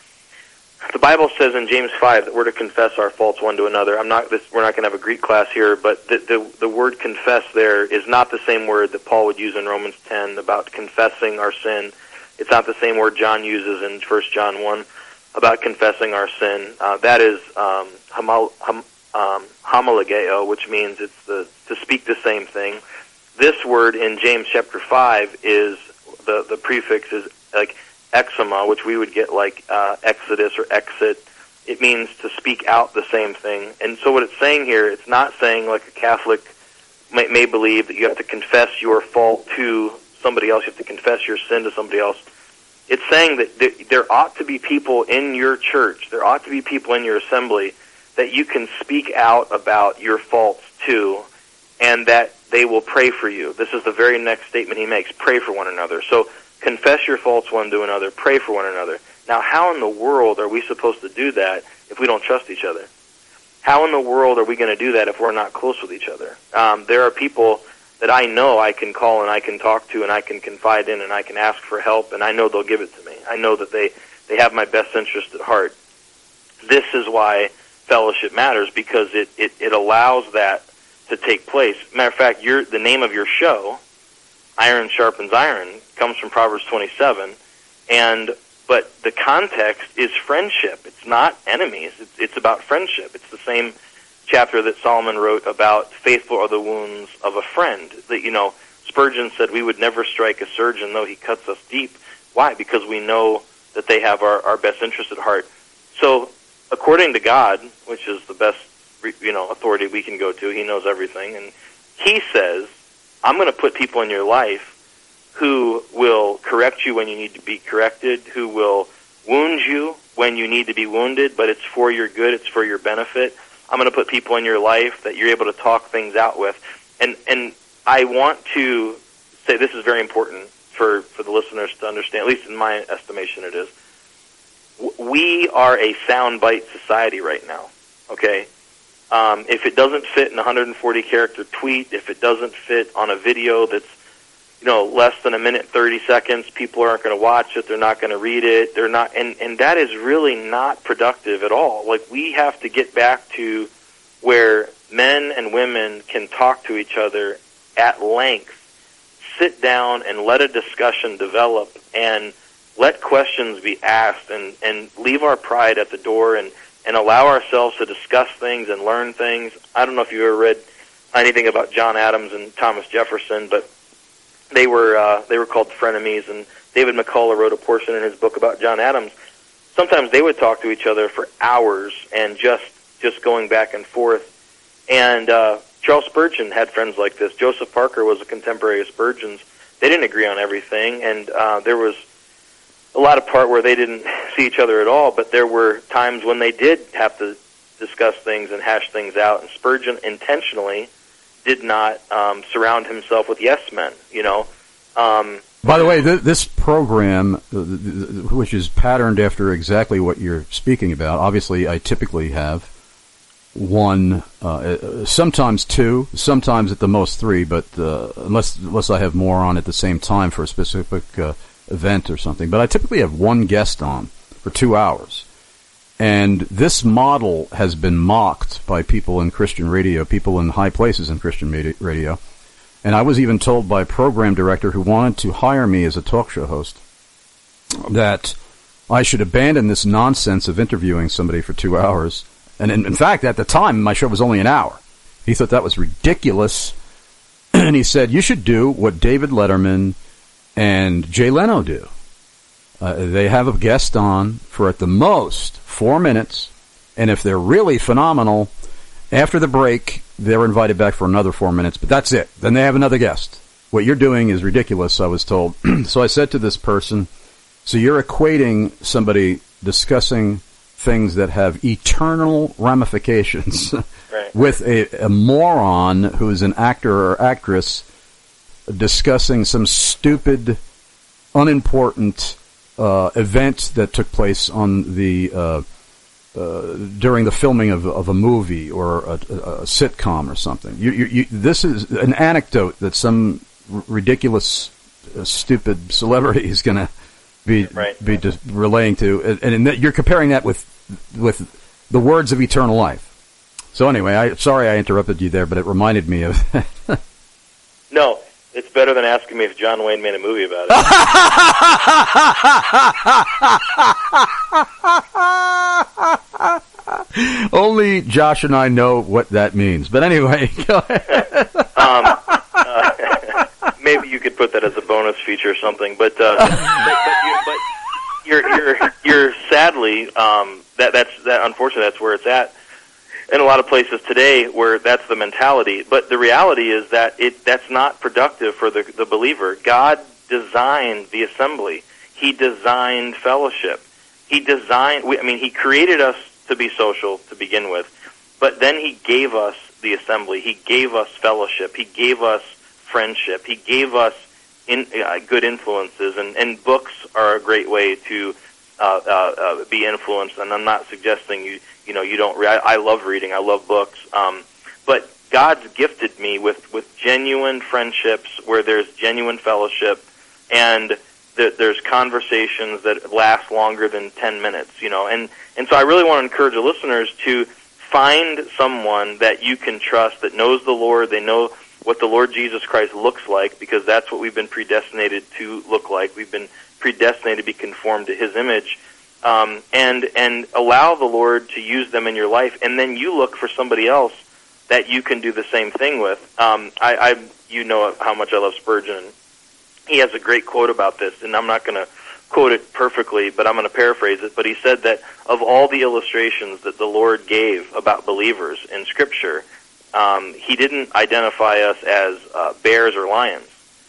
The Bible says in James five that we're to confess our faults one to another. I'm not. This, we're not going to have a Greek class here, but the, the the word confess there is not the same word that Paul would use in Romans ten about confessing our sin. It's not the same word John uses in First John one about confessing our sin. Uh, that is um, homo, hom, um, homologeo, which means it's the to speak the same thing. This word in James chapter five is the the prefix is like exema, which we would get like uh, exodus or exit. It means to speak out the same thing. And so what it's saying here, it's not saying like a Catholic may, may believe that you have to confess your fault to somebody else, you have to confess your sin to somebody else. It's saying that there, there ought to be people in your church, there ought to be people in your assembly that you can speak out about your faults to, and that they will pray for you. This is the very next statement he makes, pray for one another. So confess your faults one to another, pray for one another. Now, how in the world are we supposed to do that if we don't trust each other? How in the world are we going to do that if we're not close with each other? Um, there are people that I know I can call and I can talk to and I can confide in and I can ask for help, and I know they'll give it to me. I know that they, They have my best interest at heart. This is why fellowship matters, because it, it, it allows that to take place. Matter of fact, your, the name of your show, Iron Sharpens Iron, comes from Proverbs twenty-seven, and but the context is friendship. It's not enemies. It's, it's about friendship. It's the same chapter that Solomon wrote about faithful are the wounds of a friend. That, you know, Spurgeon said we would never strike a surgeon though he cuts us deep. Why? Because we know that they have our, our best interest at heart. So, according to God, which is the best, you know, authority we can go to, He knows everything, and He says, I'm going to put people in your life who will correct you when you need to be corrected, who will wound you when you need to be wounded, but it's for your good, it's for your benefit. I'm going to put people in your life that you're able to talk things out with. And and I want to say this is very important for, for the listeners to understand, at least in my estimation it is. We are a soundbite society right now, okay? Um, if it doesn't fit in a one hundred forty character tweet, if it doesn't fit on a video that's, you know, less than a minute, thirty seconds, people aren't going to watch it, they're not going to read it, they're not, and, and that is really not productive at all. Like, we have to get back to where men and women can talk to each other at length, sit down and let a discussion develop, and let questions be asked, and, and leave our pride at the door, and, and allow ourselves to discuss things and learn things. I don't know if you ever read anything about John Adams and Thomas Jefferson, but they were uh, they were called frenemies, and David McCullough wrote a portion in his book about John Adams. Sometimes they would talk to each other for hours and just just going back and forth. And uh, Charles Spurgeon had friends like this. Joseph Parker was a contemporary of Spurgeon's. They didn't agree on everything, and uh, there was a lot of part where they didn't see each other at all, but there were times when they did have to discuss things and hash things out, and Spurgeon intentionally did not um, surround himself with yes men, you know. Um, By the way, th- this program, uh, which is patterned after exactly what you're speaking about, obviously I typically have one, uh, sometimes two, sometimes at the most three, but uh, unless unless I have more on at the same time for a specific uh, event or something. But I typically have one guest on for two hours. And this model has been mocked by people in Christian radio, people in high places in Christian radio. And I was even told by a program director who wanted to hire me as a talk show host that I should abandon this nonsense of interviewing somebody for two hours. And in, in fact, at the time, my show was only an hour. He thought that was ridiculous. And he said, you should do what David Letterman and Jay Leno do. Uh, they have a guest on for at the most four minutes, and if they're really phenomenal, after the break, they're invited back for another four minutes, but that's it. Then they have another guest. What you're doing is ridiculous, I was told. So I said to this person, so you're equating somebody discussing things that have eternal ramifications right. with a, a moron who is an actor or actress discussing some stupid, unimportant uh, event that took place on the uh, uh, during the filming of, of a movie or a, a, a sitcom or something. You, you, you, this is an anecdote that some r- ridiculous, uh, stupid celebrity is going to be right. be dis- relaying to, and, and you're comparing that with with the words of eternal life. So anyway, I sorry I interrupted you there, but it reminded me of. No, it's better than asking me if John Wayne made a movie about it. Only Josh and I know what that means. But anyway, go ahead. um, uh, maybe you could put that as a bonus feature or something. But uh, but, but, you, but you're you're you're sadly um, that that's that unfortunately that's where it's at. In a lot of places today where that's the mentality. But the reality is that it that's not productive for the, the believer. God designed the assembly. He designed fellowship. He designed, I mean, He created us to be social to begin with, but then He gave us the assembly. He gave us fellowship. He gave us friendship. He gave us in, uh, good influences, and, and books are a great way to uh, uh, uh, be influenced, and I'm not suggesting you You know, you don't. Re- I, I love reading. I love books. Um, but God's gifted me with, with genuine friendships where there's genuine fellowship, and there, there's conversations that last longer than ten minutes, you know. And, and so I really want to encourage the listeners to find someone that you can trust, that knows the Lord, they know what the Lord Jesus Christ looks like, because that's what we've been predestinated to look like. We've been predestinated to be conformed to His image. Um, and and allow the Lord to use them in your life, and then you look for somebody else that you can do the same thing with. Um, I, I, you know how much I love Spurgeon. He has a great quote about this, and I'm not going to quote it perfectly, but I'm going to paraphrase it. But he said that of all the illustrations that the Lord gave about believers in Scripture, um, He didn't identify us as uh, bears or lions.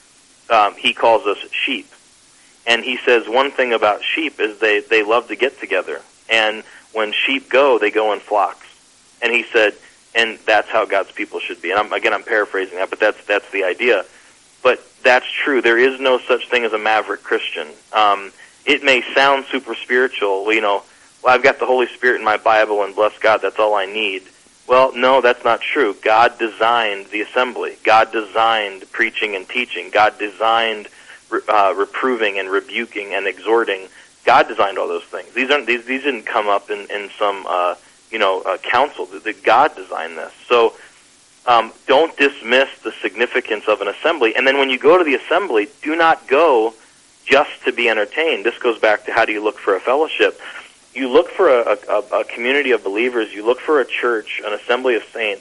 Um, he calls us sheep. And he says one thing about sheep is they, they love to get together. And when sheep go, they go in flocks. And he said, and that's how God's people should be. And I'm, again, I'm paraphrasing that, but that's that's the idea. But that's true. There is no such thing as a maverick Christian. Um, it may sound super spiritual. You know, well, I've got the Holy Spirit in my Bible, and bless God, that's all I need. Well, no, that's not true. God designed the assembly. God designed preaching and teaching. God designed Uh, reproving and rebuking and exhorting. God designed all those things. These aren't these these didn't come up in in some uh, you know uh, council. The, the God designed this. So um, don't dismiss the significance of an assembly. And then when you go to the assembly, do not go just to be entertained. This goes back to how do you look for a fellowship? You look for a, a, a community of believers. You look for a church, an assembly of saints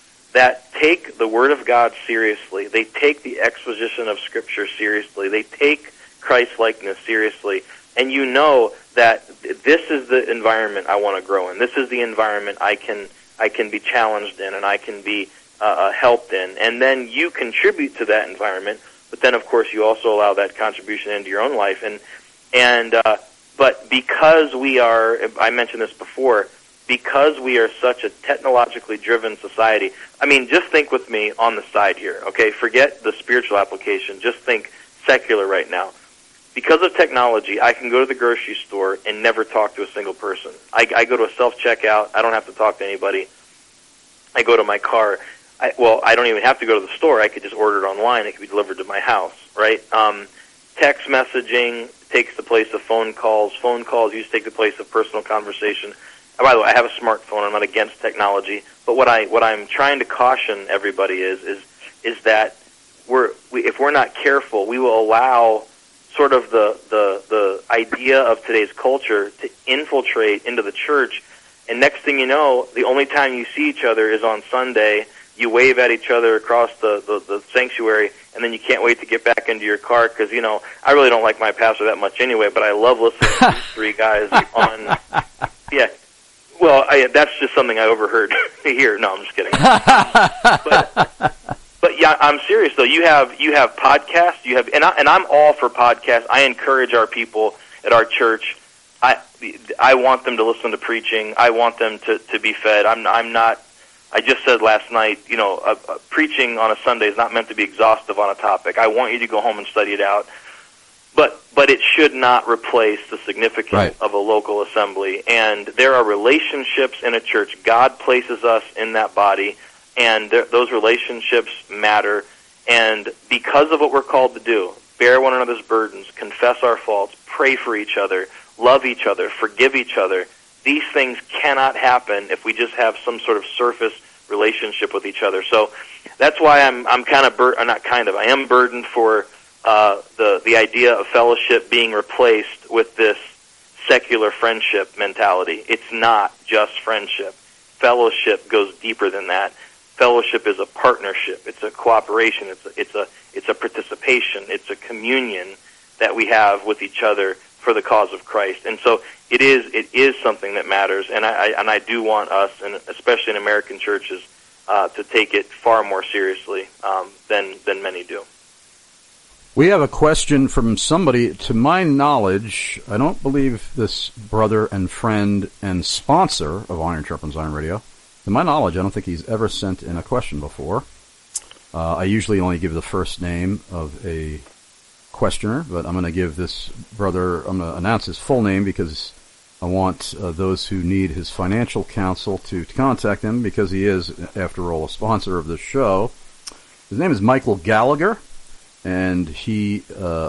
that take the Word of God seriously. They take the exposition of Scripture seriously. They take Christ-likeness seriously. And you know that this is the environment I want to grow in. This is the environment I can I can be challenged in and I can be uh, helped in. And then you contribute to that environment, but then, of course, you also allow that contribution into your own life. And and uh, But because we are, I mentioned this before, because we are such a technologically driven society, I mean, just think with me on the side here, okay? Forget the spiritual application. Just think secular right now. Because of technology, I can go to the grocery store and never talk to a single person. I, I go to a self-checkout. I don't have to talk to anybody. I go to my car. I, well, I don't even have to go to the store. I could just order it online. It could be delivered to my house, right? Um, text messaging takes the place of phone calls. Phone calls used to take the place of personal conversation. By the way, I have a smartphone. I'm not against technology, but what I what I'm trying to caution everybody is is is that we're we, if we're not careful, we will allow sort of the the the idea of today's culture to infiltrate into the church, and next thing you know, the only time you see each other is on Sunday. You wave at each other across the the, the sanctuary, and then you can't wait to get back into your car because you know I really don't like my pastor that much anyway, but I love listening to these three guys on yeah. Well, I, that's just something I overheard here. No, I'm just kidding. but, but yeah, I'm serious though. You have you have podcasts. You have, and I, and I'm all for podcasts. I encourage our people at our church. I I want them to listen to preaching. I want them to, to be fed. I'm I'm not. I just said last night, you know, uh, uh, preaching on a Sunday is not meant to be exhaustive on a topic. I want you to go home and study it out. But but it should not replace the significance right. of a local assembly. And there are relationships in a church. God places us in that body, and there, those relationships matter. And because of what we're called to do, bear one another's burdens, confess our faults, pray for each other, love each other, forgive each other, these things cannot happen if we just have some sort of surface relationship with each other. So that's why I'm I'm kind of, bur- not kind of, I am burdened for Uh, the the idea of fellowship being replaced with this secular friendship mentality. It's not just friendship. Fellowship goes deeper than that. Fellowship is a partnership. It's a cooperation. It's a, it's a it's a participation. It's a communion that we have with each other for the cause of Christ. And so it is it is something that matters. And I, I and I do want us, and especially in American churches, uh, to take it far more seriously um, than than many do. We have a question from somebody, to my knowledge, I don't believe this brother and friend and sponsor of Iron Sharpens Iron Radio, to my knowledge, I don't think he's ever sent in a question before. Uh, I usually only give the first name of a questioner, but I'm going to give this brother, I'm going to announce his full name because I want uh, those who need his financial counsel to, to contact him because he is, after all, a sponsor of the show. His name is Michael Gallagher. And he uh,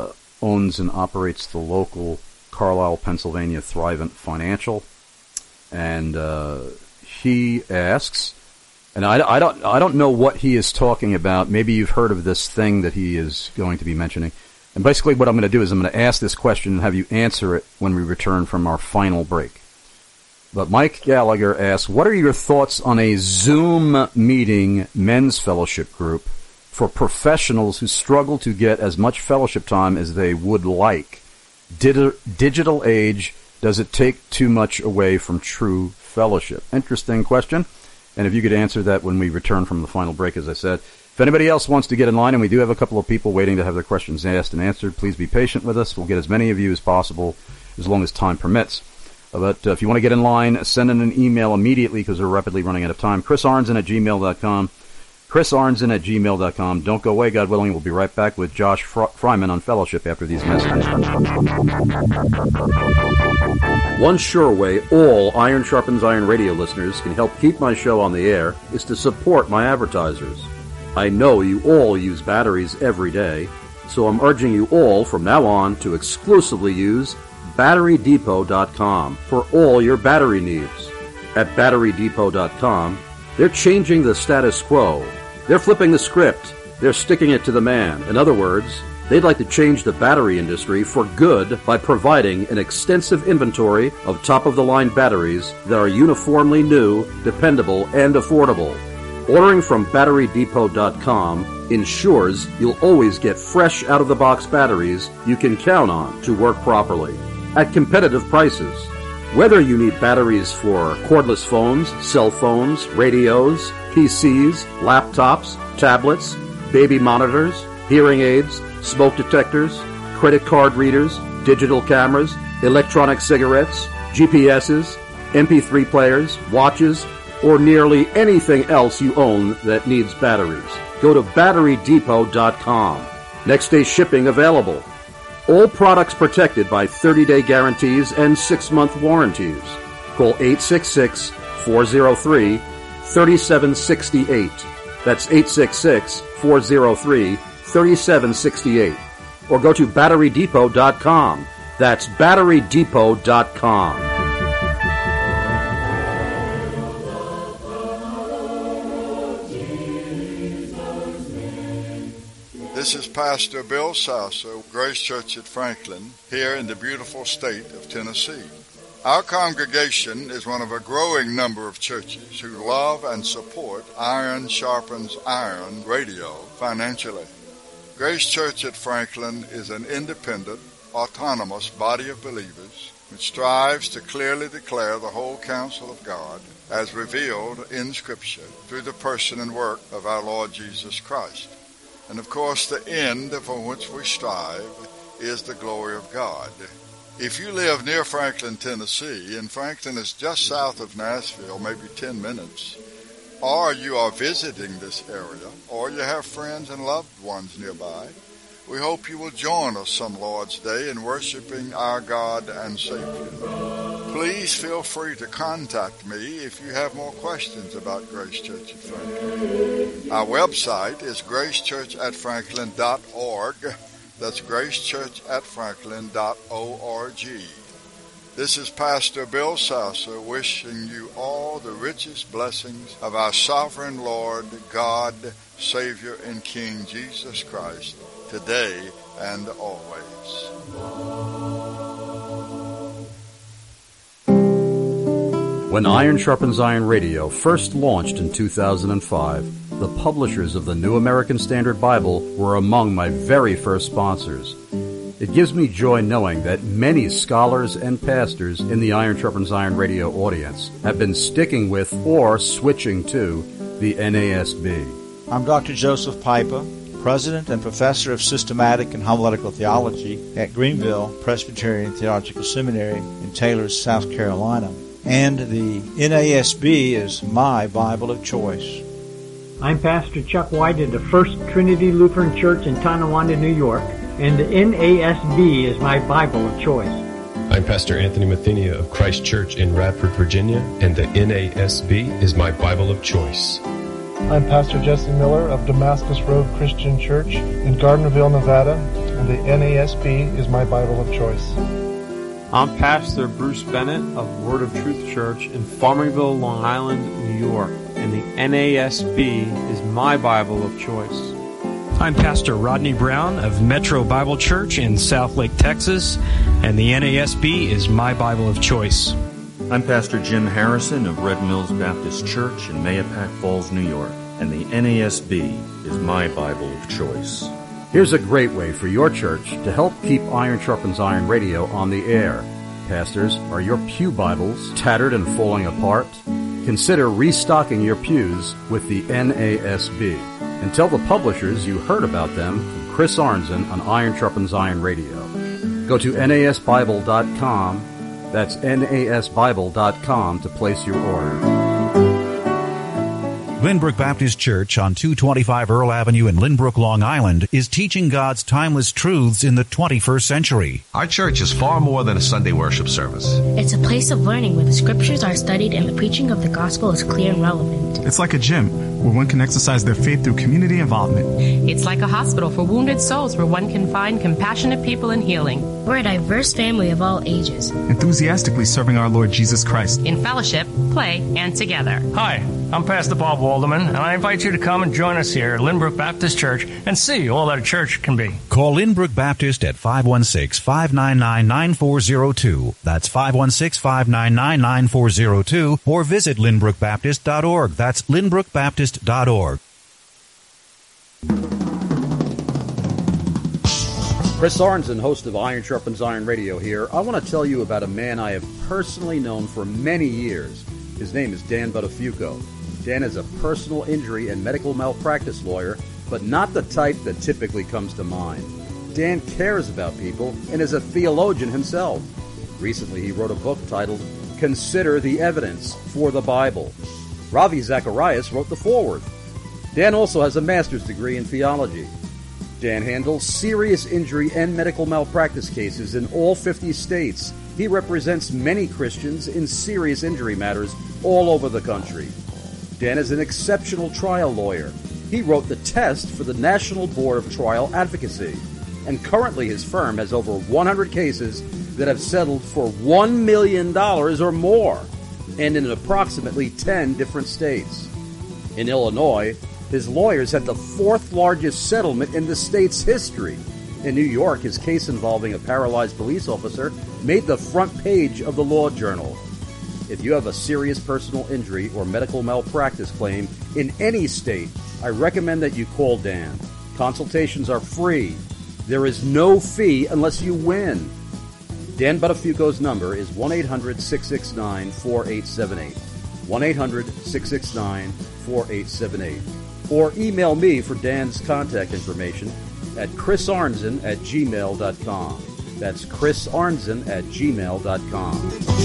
owns and operates the local Carlisle, Pennsylvania Thrivent Financial. And uh, he asks, and I, I don't I don't know what he is talking about. Maybe you've heard of this thing that he is going to be mentioning. And basically what I'm going to do is I'm going to ask this question and have you answer it when we return from our final break. But Mike Gallagher asks, what are your thoughts on a Zoom meeting men's fellowship group for professionals who struggle to get as much fellowship time as they would like? Did, digital age, does it take too much away from true fellowship? Interesting question. And if you could answer that when we return from the final break, as I said. If anybody else wants to get in line, and we do have a couple of people waiting to have their questions asked and answered, please be patient with us. We'll get as many of you as possible as long as time permits. But uh, if you want to get in line, send in an email immediately because we're rapidly running out of time. Chris Arnzen at gmail dot com. Chris Arnzen at gmail dot com. Don't go away, God willing. We'll be right back with Josh Fr- Fryman on fellowship after these messages. One sure way all Iron Sharpens Iron radio listeners can help keep my show on the air is to support my advertisers. I know you all use batteries every day, so I'm urging you all from now on to exclusively use battery depot dot com for all your battery needs. At battery depot dot com, they're changing the status quo. They're flipping the script. They're sticking it to the man. In other words, they'd like to change the battery industry for good by providing an extensive inventory of top-of-the-line batteries that are uniformly new, dependable, and affordable. Ordering from battery depot dot com ensures you'll always get fresh out-of-the-box batteries you can count on to work properly at competitive prices. Whether you need batteries for cordless phones, cell phones, radios, P Cs, laptops, tablets, baby monitors, hearing aids, smoke detectors, credit card readers, digital cameras, electronic cigarettes, G P S's, M P three players, watches, or nearly anything else you own that needs batteries, go to battery depot dot com. Next day shipping available. All products protected by thirty-day guarantees and six-month warranties. Call eight six six, four oh three, three seven six eight. That's eight six six, four oh three, three seven six eight. Or go to battery depot dot com. That's battery depot dot com. This is Pastor Bill Sasso, Grace Church at Franklin, here in the beautiful state of Tennessee. Our congregation is one of a growing number of churches who love and support Iron Sharpens Iron radio financially. Grace Church at Franklin is an independent, autonomous body of believers which strives to clearly declare the whole counsel of God as revealed in Scripture through the person and work of our Lord Jesus Christ. And of course, the end for which we strive is the glory of God. If you live near Franklin, Tennessee, and Franklin is just south of Nashville, maybe ten minutes, or you are visiting this area, or you have friends and loved ones nearby, we hope you will join us some Lord's Day in worshiping our God and Savior. Please feel free to contact me if you have more questions about Grace Church at Franklin. Our website is grace church at franklin dot org. That's grace church at franklin dot org. This is Pastor Bill Sasso wishing you all the richest blessings of our sovereign Lord, God, Savior, and King Jesus Christ, today and always. When Iron Sharpens Iron Radio first launched in two thousand five, the publishers of the New American Standard Bible were among my very first sponsors. It gives me joy knowing that many scholars and pastors in the Iron Sharpens Iron Radio audience have been sticking with or switching to the N A S B. I'm Doctor Joseph Pipa, President and Professor of Systematic and Homiletical Theology at Greenville Presbyterian Theological Seminary in Taylor, South Carolina. And the N A S B is my Bible of choice. I'm Pastor Chuck White of the First Trinity Lutheran Church in Tonawanda, New York, and the N A S B is my Bible of choice. I'm Pastor Anthony Mathenia of Christ Church in Radford, Virginia, and the N A S B is my Bible of choice. I'm Pastor Jesse Miller of Damascus Road Christian Church in Gardnerville, Nevada, and the N A S B is my Bible of choice. I'm Pastor Bruce Bennett of Word of Truth Church in Farmingville, Long Island, New York, and the N A S B is my Bible of choice. I'm Pastor Rodney Brown of Metro Bible Church in Southlake, Texas, and the N A S B is my Bible of choice. I'm Pastor Jim Harrison of Red Mills Baptist Church in Mahopac Falls, New York, and the N A S B is my Bible of choice. Here's a great way for your church to help keep Iron Sharpens Iron Radio on the air. Pastors, are your pew Bibles tattered and falling apart? Consider restocking your pews with the N A S B. And tell the publishers you heard about them from Chris Arnzen on Iron Sharpens Iron Radio. Go to N A S Bible dot com. That's N A S Bible dot com to place your order. Lynbrook Baptist Church on two twenty-five Earl Avenue in Lynbrook, Long Island is teaching God's timeless truths in the twenty-first century. Our church is far more than a Sunday worship service. It's a place of learning where the scriptures are studied and the preaching of the gospel is clear and relevant. It's like a gym where one can exercise their faith through community involvement. It's like a hospital for wounded souls where one can find compassionate people in healing. We're a diverse family of all ages, enthusiastically serving our Lord Jesus Christ. In fellowship, play, and together. Hi, I'm Pastor Bob Walderman, and I invite you to come and join us here at Lynbrook Baptist Church and see all that a church can be. Call Lynbrook Baptist at five one six, five nine nine, nine four zero two. That's five one six, five nine nine, nine four zero two. Or visit lynbrook baptist dot org. That's lynbrook baptist dot org. Chris Arnzen, host of Iron Sharpens Iron Radio here. I want to tell you about a man I have personally known for many years. His name is Dan Buttafuoco. Dan is a personal injury and medical malpractice lawyer, but not the type that typically comes to mind. Dan cares about people and is a theologian himself. Recently, he wrote a book titled Consider the Evidence for the Bible. Ravi Zacharias wrote the foreword. Dan also has a master's degree in theology. Dan handles serious injury and medical malpractice cases in all fifty states. He represents many Christians in serious injury matters all over the country. Dan is an exceptional trial lawyer. He wrote the test for the National Board of Trial Advocacy. And currently his firm has over one hundred cases that have settled for one million dollars or more, and in approximately ten different states. In Illinois, his lawyers had the fourth largest settlement in the state's history. In New York, his case involving a paralyzed police officer made the front page of the Law Journal. If you have a serious personal injury or medical malpractice claim in any state, I recommend that you call Dan. Consultations are free. There is no fee unless you win. Dan Buttafuoco's number is one eight hundred, six six nine, four eight seven eight. one eight hundred, six six nine, four eight seven eight. Or email me for Dan's contact information at chrisarnzen at gmail dot com. That's chrisarnzen at gmail dot com.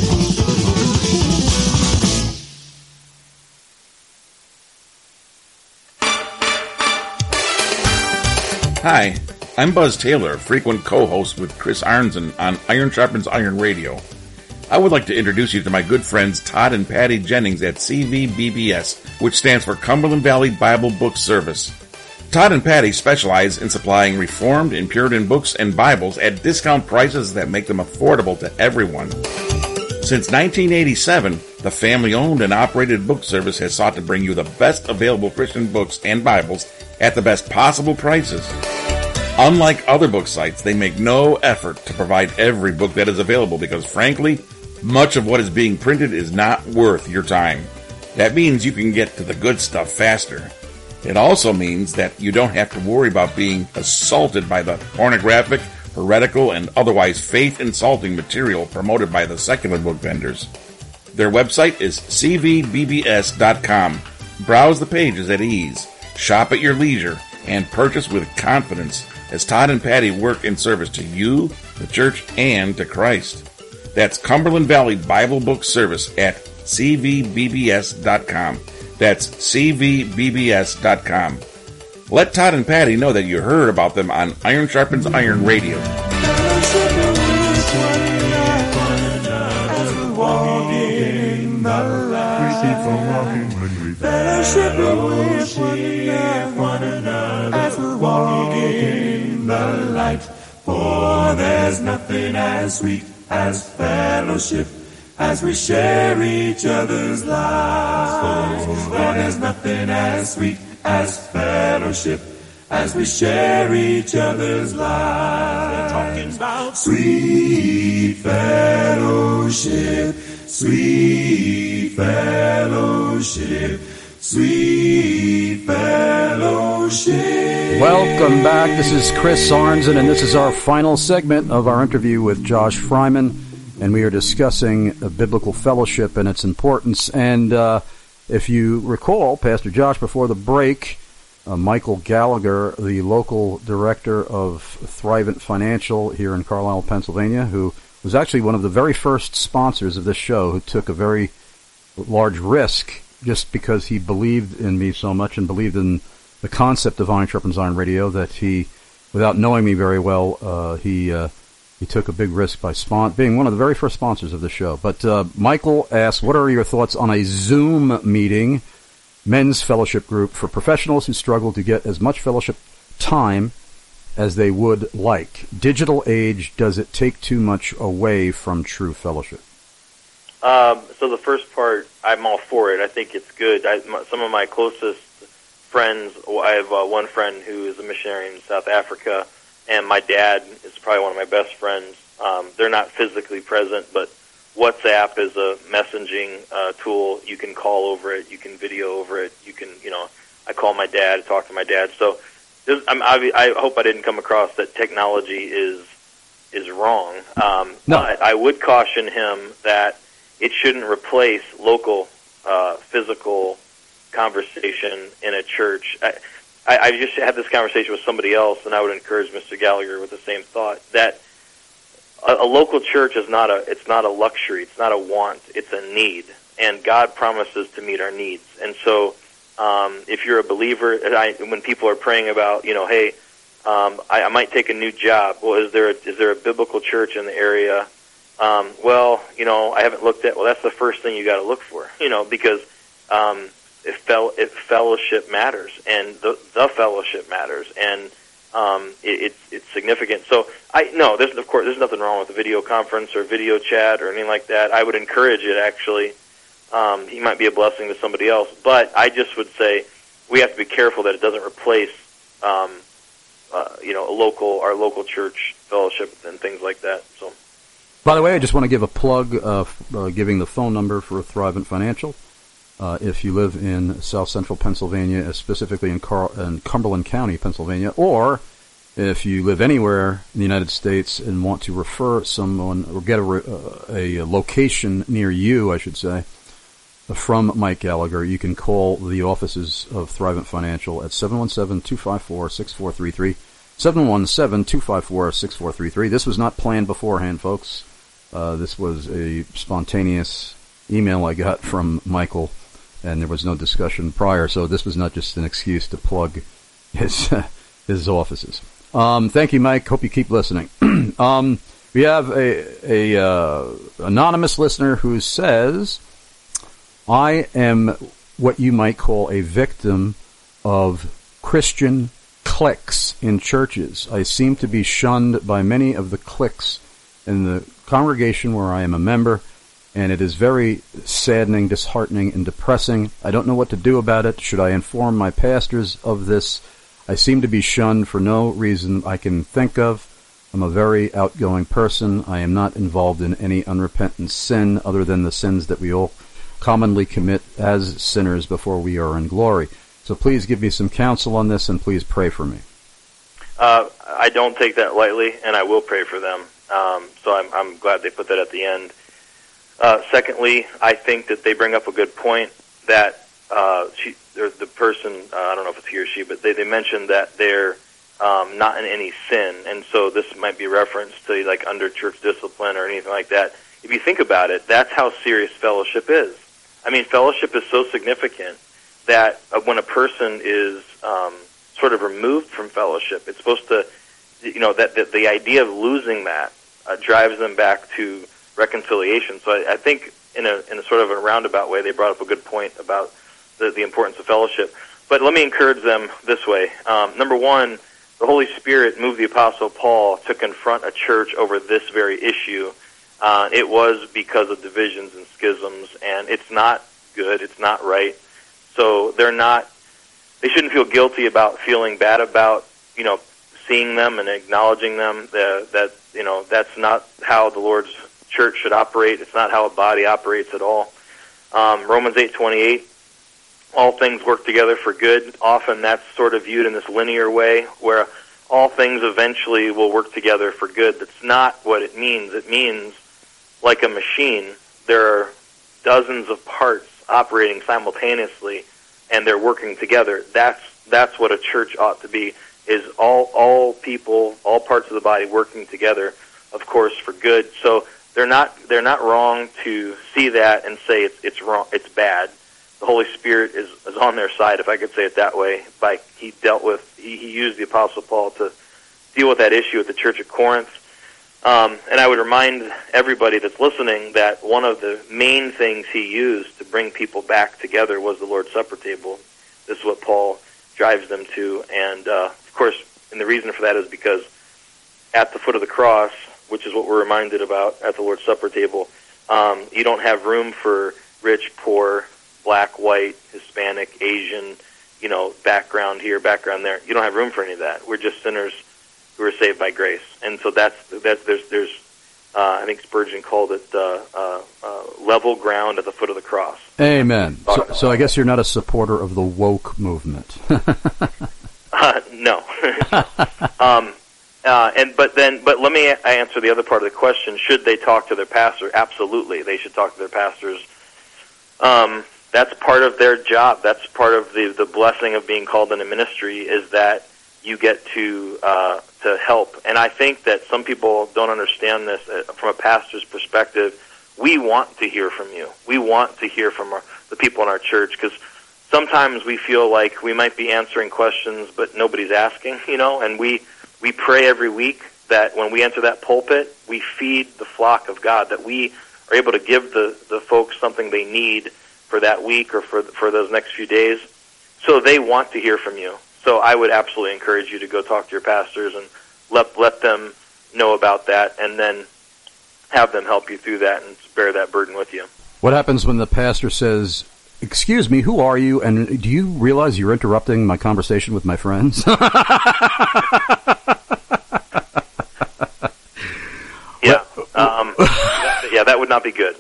Hi, I'm Buzz Taylor, frequent co-host with Chris Arnzen on Iron Sharpens Iron Radio. I would like to introduce you to my good friends Todd and Patty Jennings at C V B B S, which stands for Cumberland Valley Bible Book Service. Todd and Patty specialize in supplying Reformed and Puritan books and Bibles at discount prices that make them affordable to everyone. Since nineteen eighty-seven, the family-owned and operated book service has sought to bring you the best available Christian books and Bibles at the best possible prices. Unlike other book sites, they make no effort to provide every book that is available because, frankly, much of what is being printed is not worth your time. That means you can get to the good stuff faster. It also means that you don't have to worry about being assaulted by the pornographic, heretical, and otherwise faith-insulting material promoted by the secular book vendors. Their website is c v b b s dot com. Browse the pages at ease, shop at your leisure, and purchase with confidence as Todd and Patty work in service to you, the church, and to Christ. That's Cumberland Valley Bible Book Service at c v b b s dot com. That's c v b b s dot com. Let Todd and Patty know that you heard about them on Iron Sharpens Iron Radio. Fellowship with one another as we walk in the light. For there's nothing as sweet as fellowship, as we share each other's lives. For there's nothing as sweet as fellowship, as we share each other's lives. They're talking about sweet fellowship, sweet fellowship, sweet fellowship. Welcome back. This is Chris Arnzen, and this is our final segment of our interview with Josh Fryman, and we are discussing uh, biblical fellowship and its importance. And uh, if you recall, Pastor Josh, before the break, uh, Michael Gallagher, the local director of Thrivent Financial here in Carlisle, Pennsylvania, who was actually one of the very first sponsors of this show, who took a very large risk just because he believed in me so much and believed in the concept of Iron Sharpens Iron Radio, that he, without knowing me very well, uh, he uh, he took a big risk by spon- being one of the very first sponsors of the show. But uh, Michael asked, what are your thoughts on a Zoom meeting, men's fellowship group for professionals who struggle to get as much fellowship time as they would like? Digital age, does it take too much away from true fellowship? Um, so the first part, I'm all for it. I think it's good. I, my, some of my closest friends, I have uh, one friend who is a missionary in South Africa, and my dad is probably one of my best friends. Um, they're not physically present, but WhatsApp is a messaging uh, tool. You can call over it. You can video over it. You can, you know, I call my dad, talk to my dad. So there's, I'm, I, I hope I didn't come across that technology is is wrong. Um, no. But I would caution him that it shouldn't replace local, uh, physical conversation in a church. I, I, I just had this conversation with somebody else, and I would encourage Mister Gallagher with the same thought, that a, a local church is not a, it's not a luxury, it's not a want, it's a need, and God promises to meet our needs. And so, um, if you're a believer, and I, when people are praying about, you know, hey, um, I, I might take a new job, well, is there a, is there a biblical church in the area? Um, well, you know, I haven't looked at, well, that's the first thing you got to look for, you know, because, um, If, fel- if fellowship matters, and the, the fellowship matters, and um, it, it's it's significant. So I no, there's of course there's nothing wrong with a video conference or video chat or anything like that. I would encourage it. Actually, um, he might be a blessing to somebody else, but I just would say we have to be careful that it doesn't replace, um, uh, you know, a local our local church fellowship and things like that. So, by the way, I just want to give a plug, uh, uh, giving the phone number for Thrivent Financial. Uh, if you live in South Central Pennsylvania, specifically in, Car- in Cumberland County, Pennsylvania, or if you live anywhere in the United States and want to refer someone or get a, re- uh, a location near you, I should say, from Mike Gallagher, you can call the offices of Thrivent Financial at seven one seven, two five four, six four three three, seven one seven, two five four, six four three three. This was not planned beforehand, folks. Uh, this was a spontaneous email I got from Michael, and there was no discussion prior, so this was not just an excuse to plug his his offices. Um, thank you, Mike. Hope you keep listening. um, we have a, a uh, anonymous listener who says, I am what you might call a victim of Christian cliques in churches. I seem to be shunned by many of the cliques in the congregation where I am a member, and it is very saddening, disheartening, and depressing. I don't know what to do about it. Should I inform my pastors of this? I seem to be shunned for no reason I can think of. I'm a very outgoing person. I am not involved in any unrepentant sin other than the sins that we all commonly commit as sinners before we are in glory. So please give me some counsel on this, and please pray for me. Uh, I don't take that lightly, and I will pray for them. Um, so I'm, I'm glad they put that at the end. Uh, secondly, I think that they bring up a good point that uh, she, the person, uh, I don't know if it's he or she, but they, they mentioned that they're um, not in any sin, and so this might be reference to like under church discipline or anything like that. If you think about it, that's how serious fellowship is. I mean, fellowship is so significant that uh, when a person is um, sort of removed from fellowship, it's supposed to, you know, that, that the idea of losing that uh, drives them back to reconciliation. So I, I think in a in a sort of a roundabout way, they brought up a good point about the, the importance of fellowship. But let me encourage them this way. Um, number one, the Holy Spirit moved the Apostle Paul to confront a church over this very issue, uh, it was because of divisions and schisms, and it's not good, it's not right. So they're not, they shouldn't feel guilty about feeling bad about, you know, seeing them and acknowledging them. The, that, you know, that's not how the Lord's church should operate. It's not how a body operates at all. Um, Romans eight twenty-eight, all things work together for good. Often that's sort of viewed in this linear way, where all things eventually will work together for good. That's not what it means. It means, like a machine, there are dozens of parts operating simultaneously, and they're working together. That's that's what a church ought to be, is all all people, all parts of the body working together, of course, for good. So they're not they're not wrong to see that and say it's it's wrong, it's bad. The Holy Spirit is, is on their side, if I could say it that way. By he dealt with he, he used the Apostle Paul to deal with that issue at the Church of Corinth. Um, and I would remind everybody that's listening that one of the main things he used to bring people back together was the Lord's Supper table. This is what Paul drives them to. And, uh, of course, and the reason for that is because at the foot of the cross, which is what we're reminded about at the Lord's Supper table, um, you don't have room for rich, poor, black, white, Hispanic, Asian, you know, background here, background there. You don't have room for any of that. We're just sinners who are saved by grace. And so that's, that's there's, there's uh, I think Spurgeon called it uh, uh, uh, level ground at the foot of the cross. Amen. So, so I guess you're not a supporter of the woke movement. uh, no. um, uh, and but then, but let me answer the other part of the question. Should they talk to their pastor? Absolutely, they should talk to their pastors. Um, that's part of their job. That's part of the the blessing of being called in a ministry, is that you get to uh, to help. And I think that some people don't understand this from a pastor's perspective. We want to hear from you. We want to hear from our, the people in our church, because sometimes we feel like we might be answering questions, but nobody's asking, you know, and we, we pray every week that when we enter that pulpit, we feed the flock of God, that we are able to give the, the folks something they need for that week or for for those next few days. So they want to hear from you. So I would absolutely encourage you to go talk to your pastors and let let them know about that, and then have them help you through that and bear that burden with you. What happens when the pastor says, "Excuse me, who are you? And do you realize you're interrupting my conversation with my friends?" yeah, um, that, yeah, that would not be good.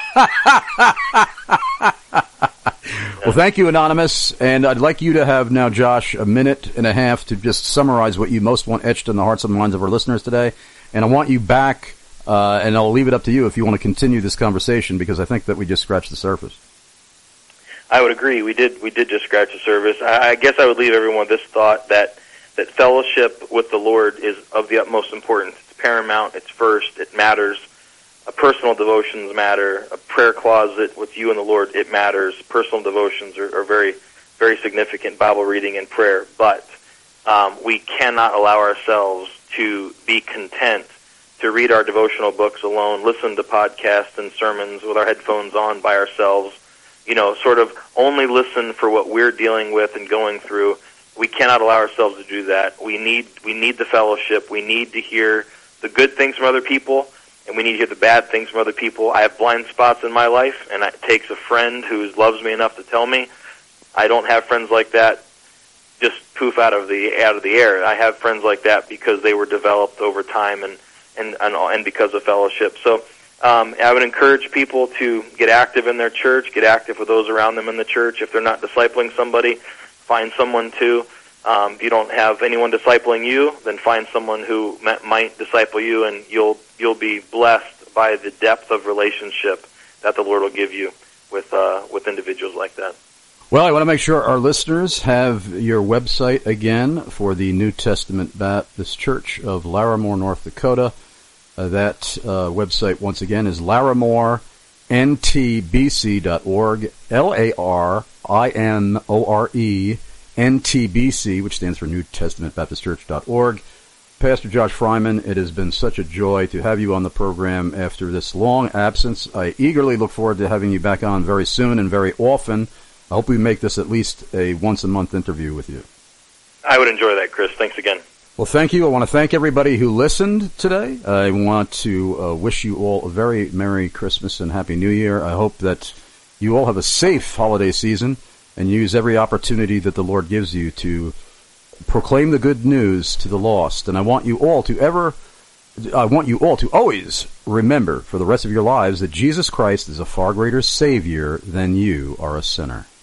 Well, thank you, Anonymous, and I'd like you to have now, Josh, a minute and a half to just summarize what you most want etched in the hearts and minds of our listeners today, and I want you back, uh, and I'll leave it up to you if you want to continue this conversation, because I think that we just scratched the surface. I would agree. We did we did just scratch the surface. I, I guess I would leave everyone with this thought, that, that fellowship with the Lord is of the utmost importance. It's paramount. It's first. It matters. Uh, personal devotions matter. A prayer closet with you and the Lord, it matters. Personal devotions are, are very, very significant, Bible reading and prayer. But um, we cannot allow ourselves to be content to read our devotional books alone, listen to podcasts and sermons with our headphones on by ourselves, you know, sort of only listen for what we're dealing with and going through. We cannot allow ourselves to do that. We need we need the fellowship. We need to hear the good things from other people, and we need to hear the bad things from other people. I have blind spots in my life, and it takes a friend who loves me enough to tell me. I don't have friends like that just poof out of the out of the air. I have friends like that because they were developed over time and and and, and because of fellowship. So um, I would encourage people to get active in their church, get active with those around them in the church. If they're not discipling somebody, find someone to. Um, if you don't have anyone discipling you, then find someone who might disciple you, and you'll you'll be blessed by the depth of relationship that the Lord will give you with uh, with individuals like that. Well, I want to make sure our listeners have your website again for the New Testament Baptist Church of Larimore, North Dakota. Uh, that uh, website, once again, is larimore n t b c dot org, L A R I N O R E, N T B C, which stands for New Testament Baptist Church dot org. Pastor Josh Fryman, it has been such a joy to have you on the program after this long absence. I eagerly look forward to having you back on very soon and very often. I hope we make this at least a once-a-month interview with you. I would enjoy that, Chris. Thanks again. Well, thank you. I want to thank everybody who listened today. I want to uh, wish you all a very Merry Christmas and Happy New Year. I hope that you all have a safe holiday season and use every opportunity that the Lord gives you to proclaim the good news to the lost. And I want you all to ever, I want you all to always remember for the rest of your lives that Jesus Christ is a far greater Savior than you are a sinner.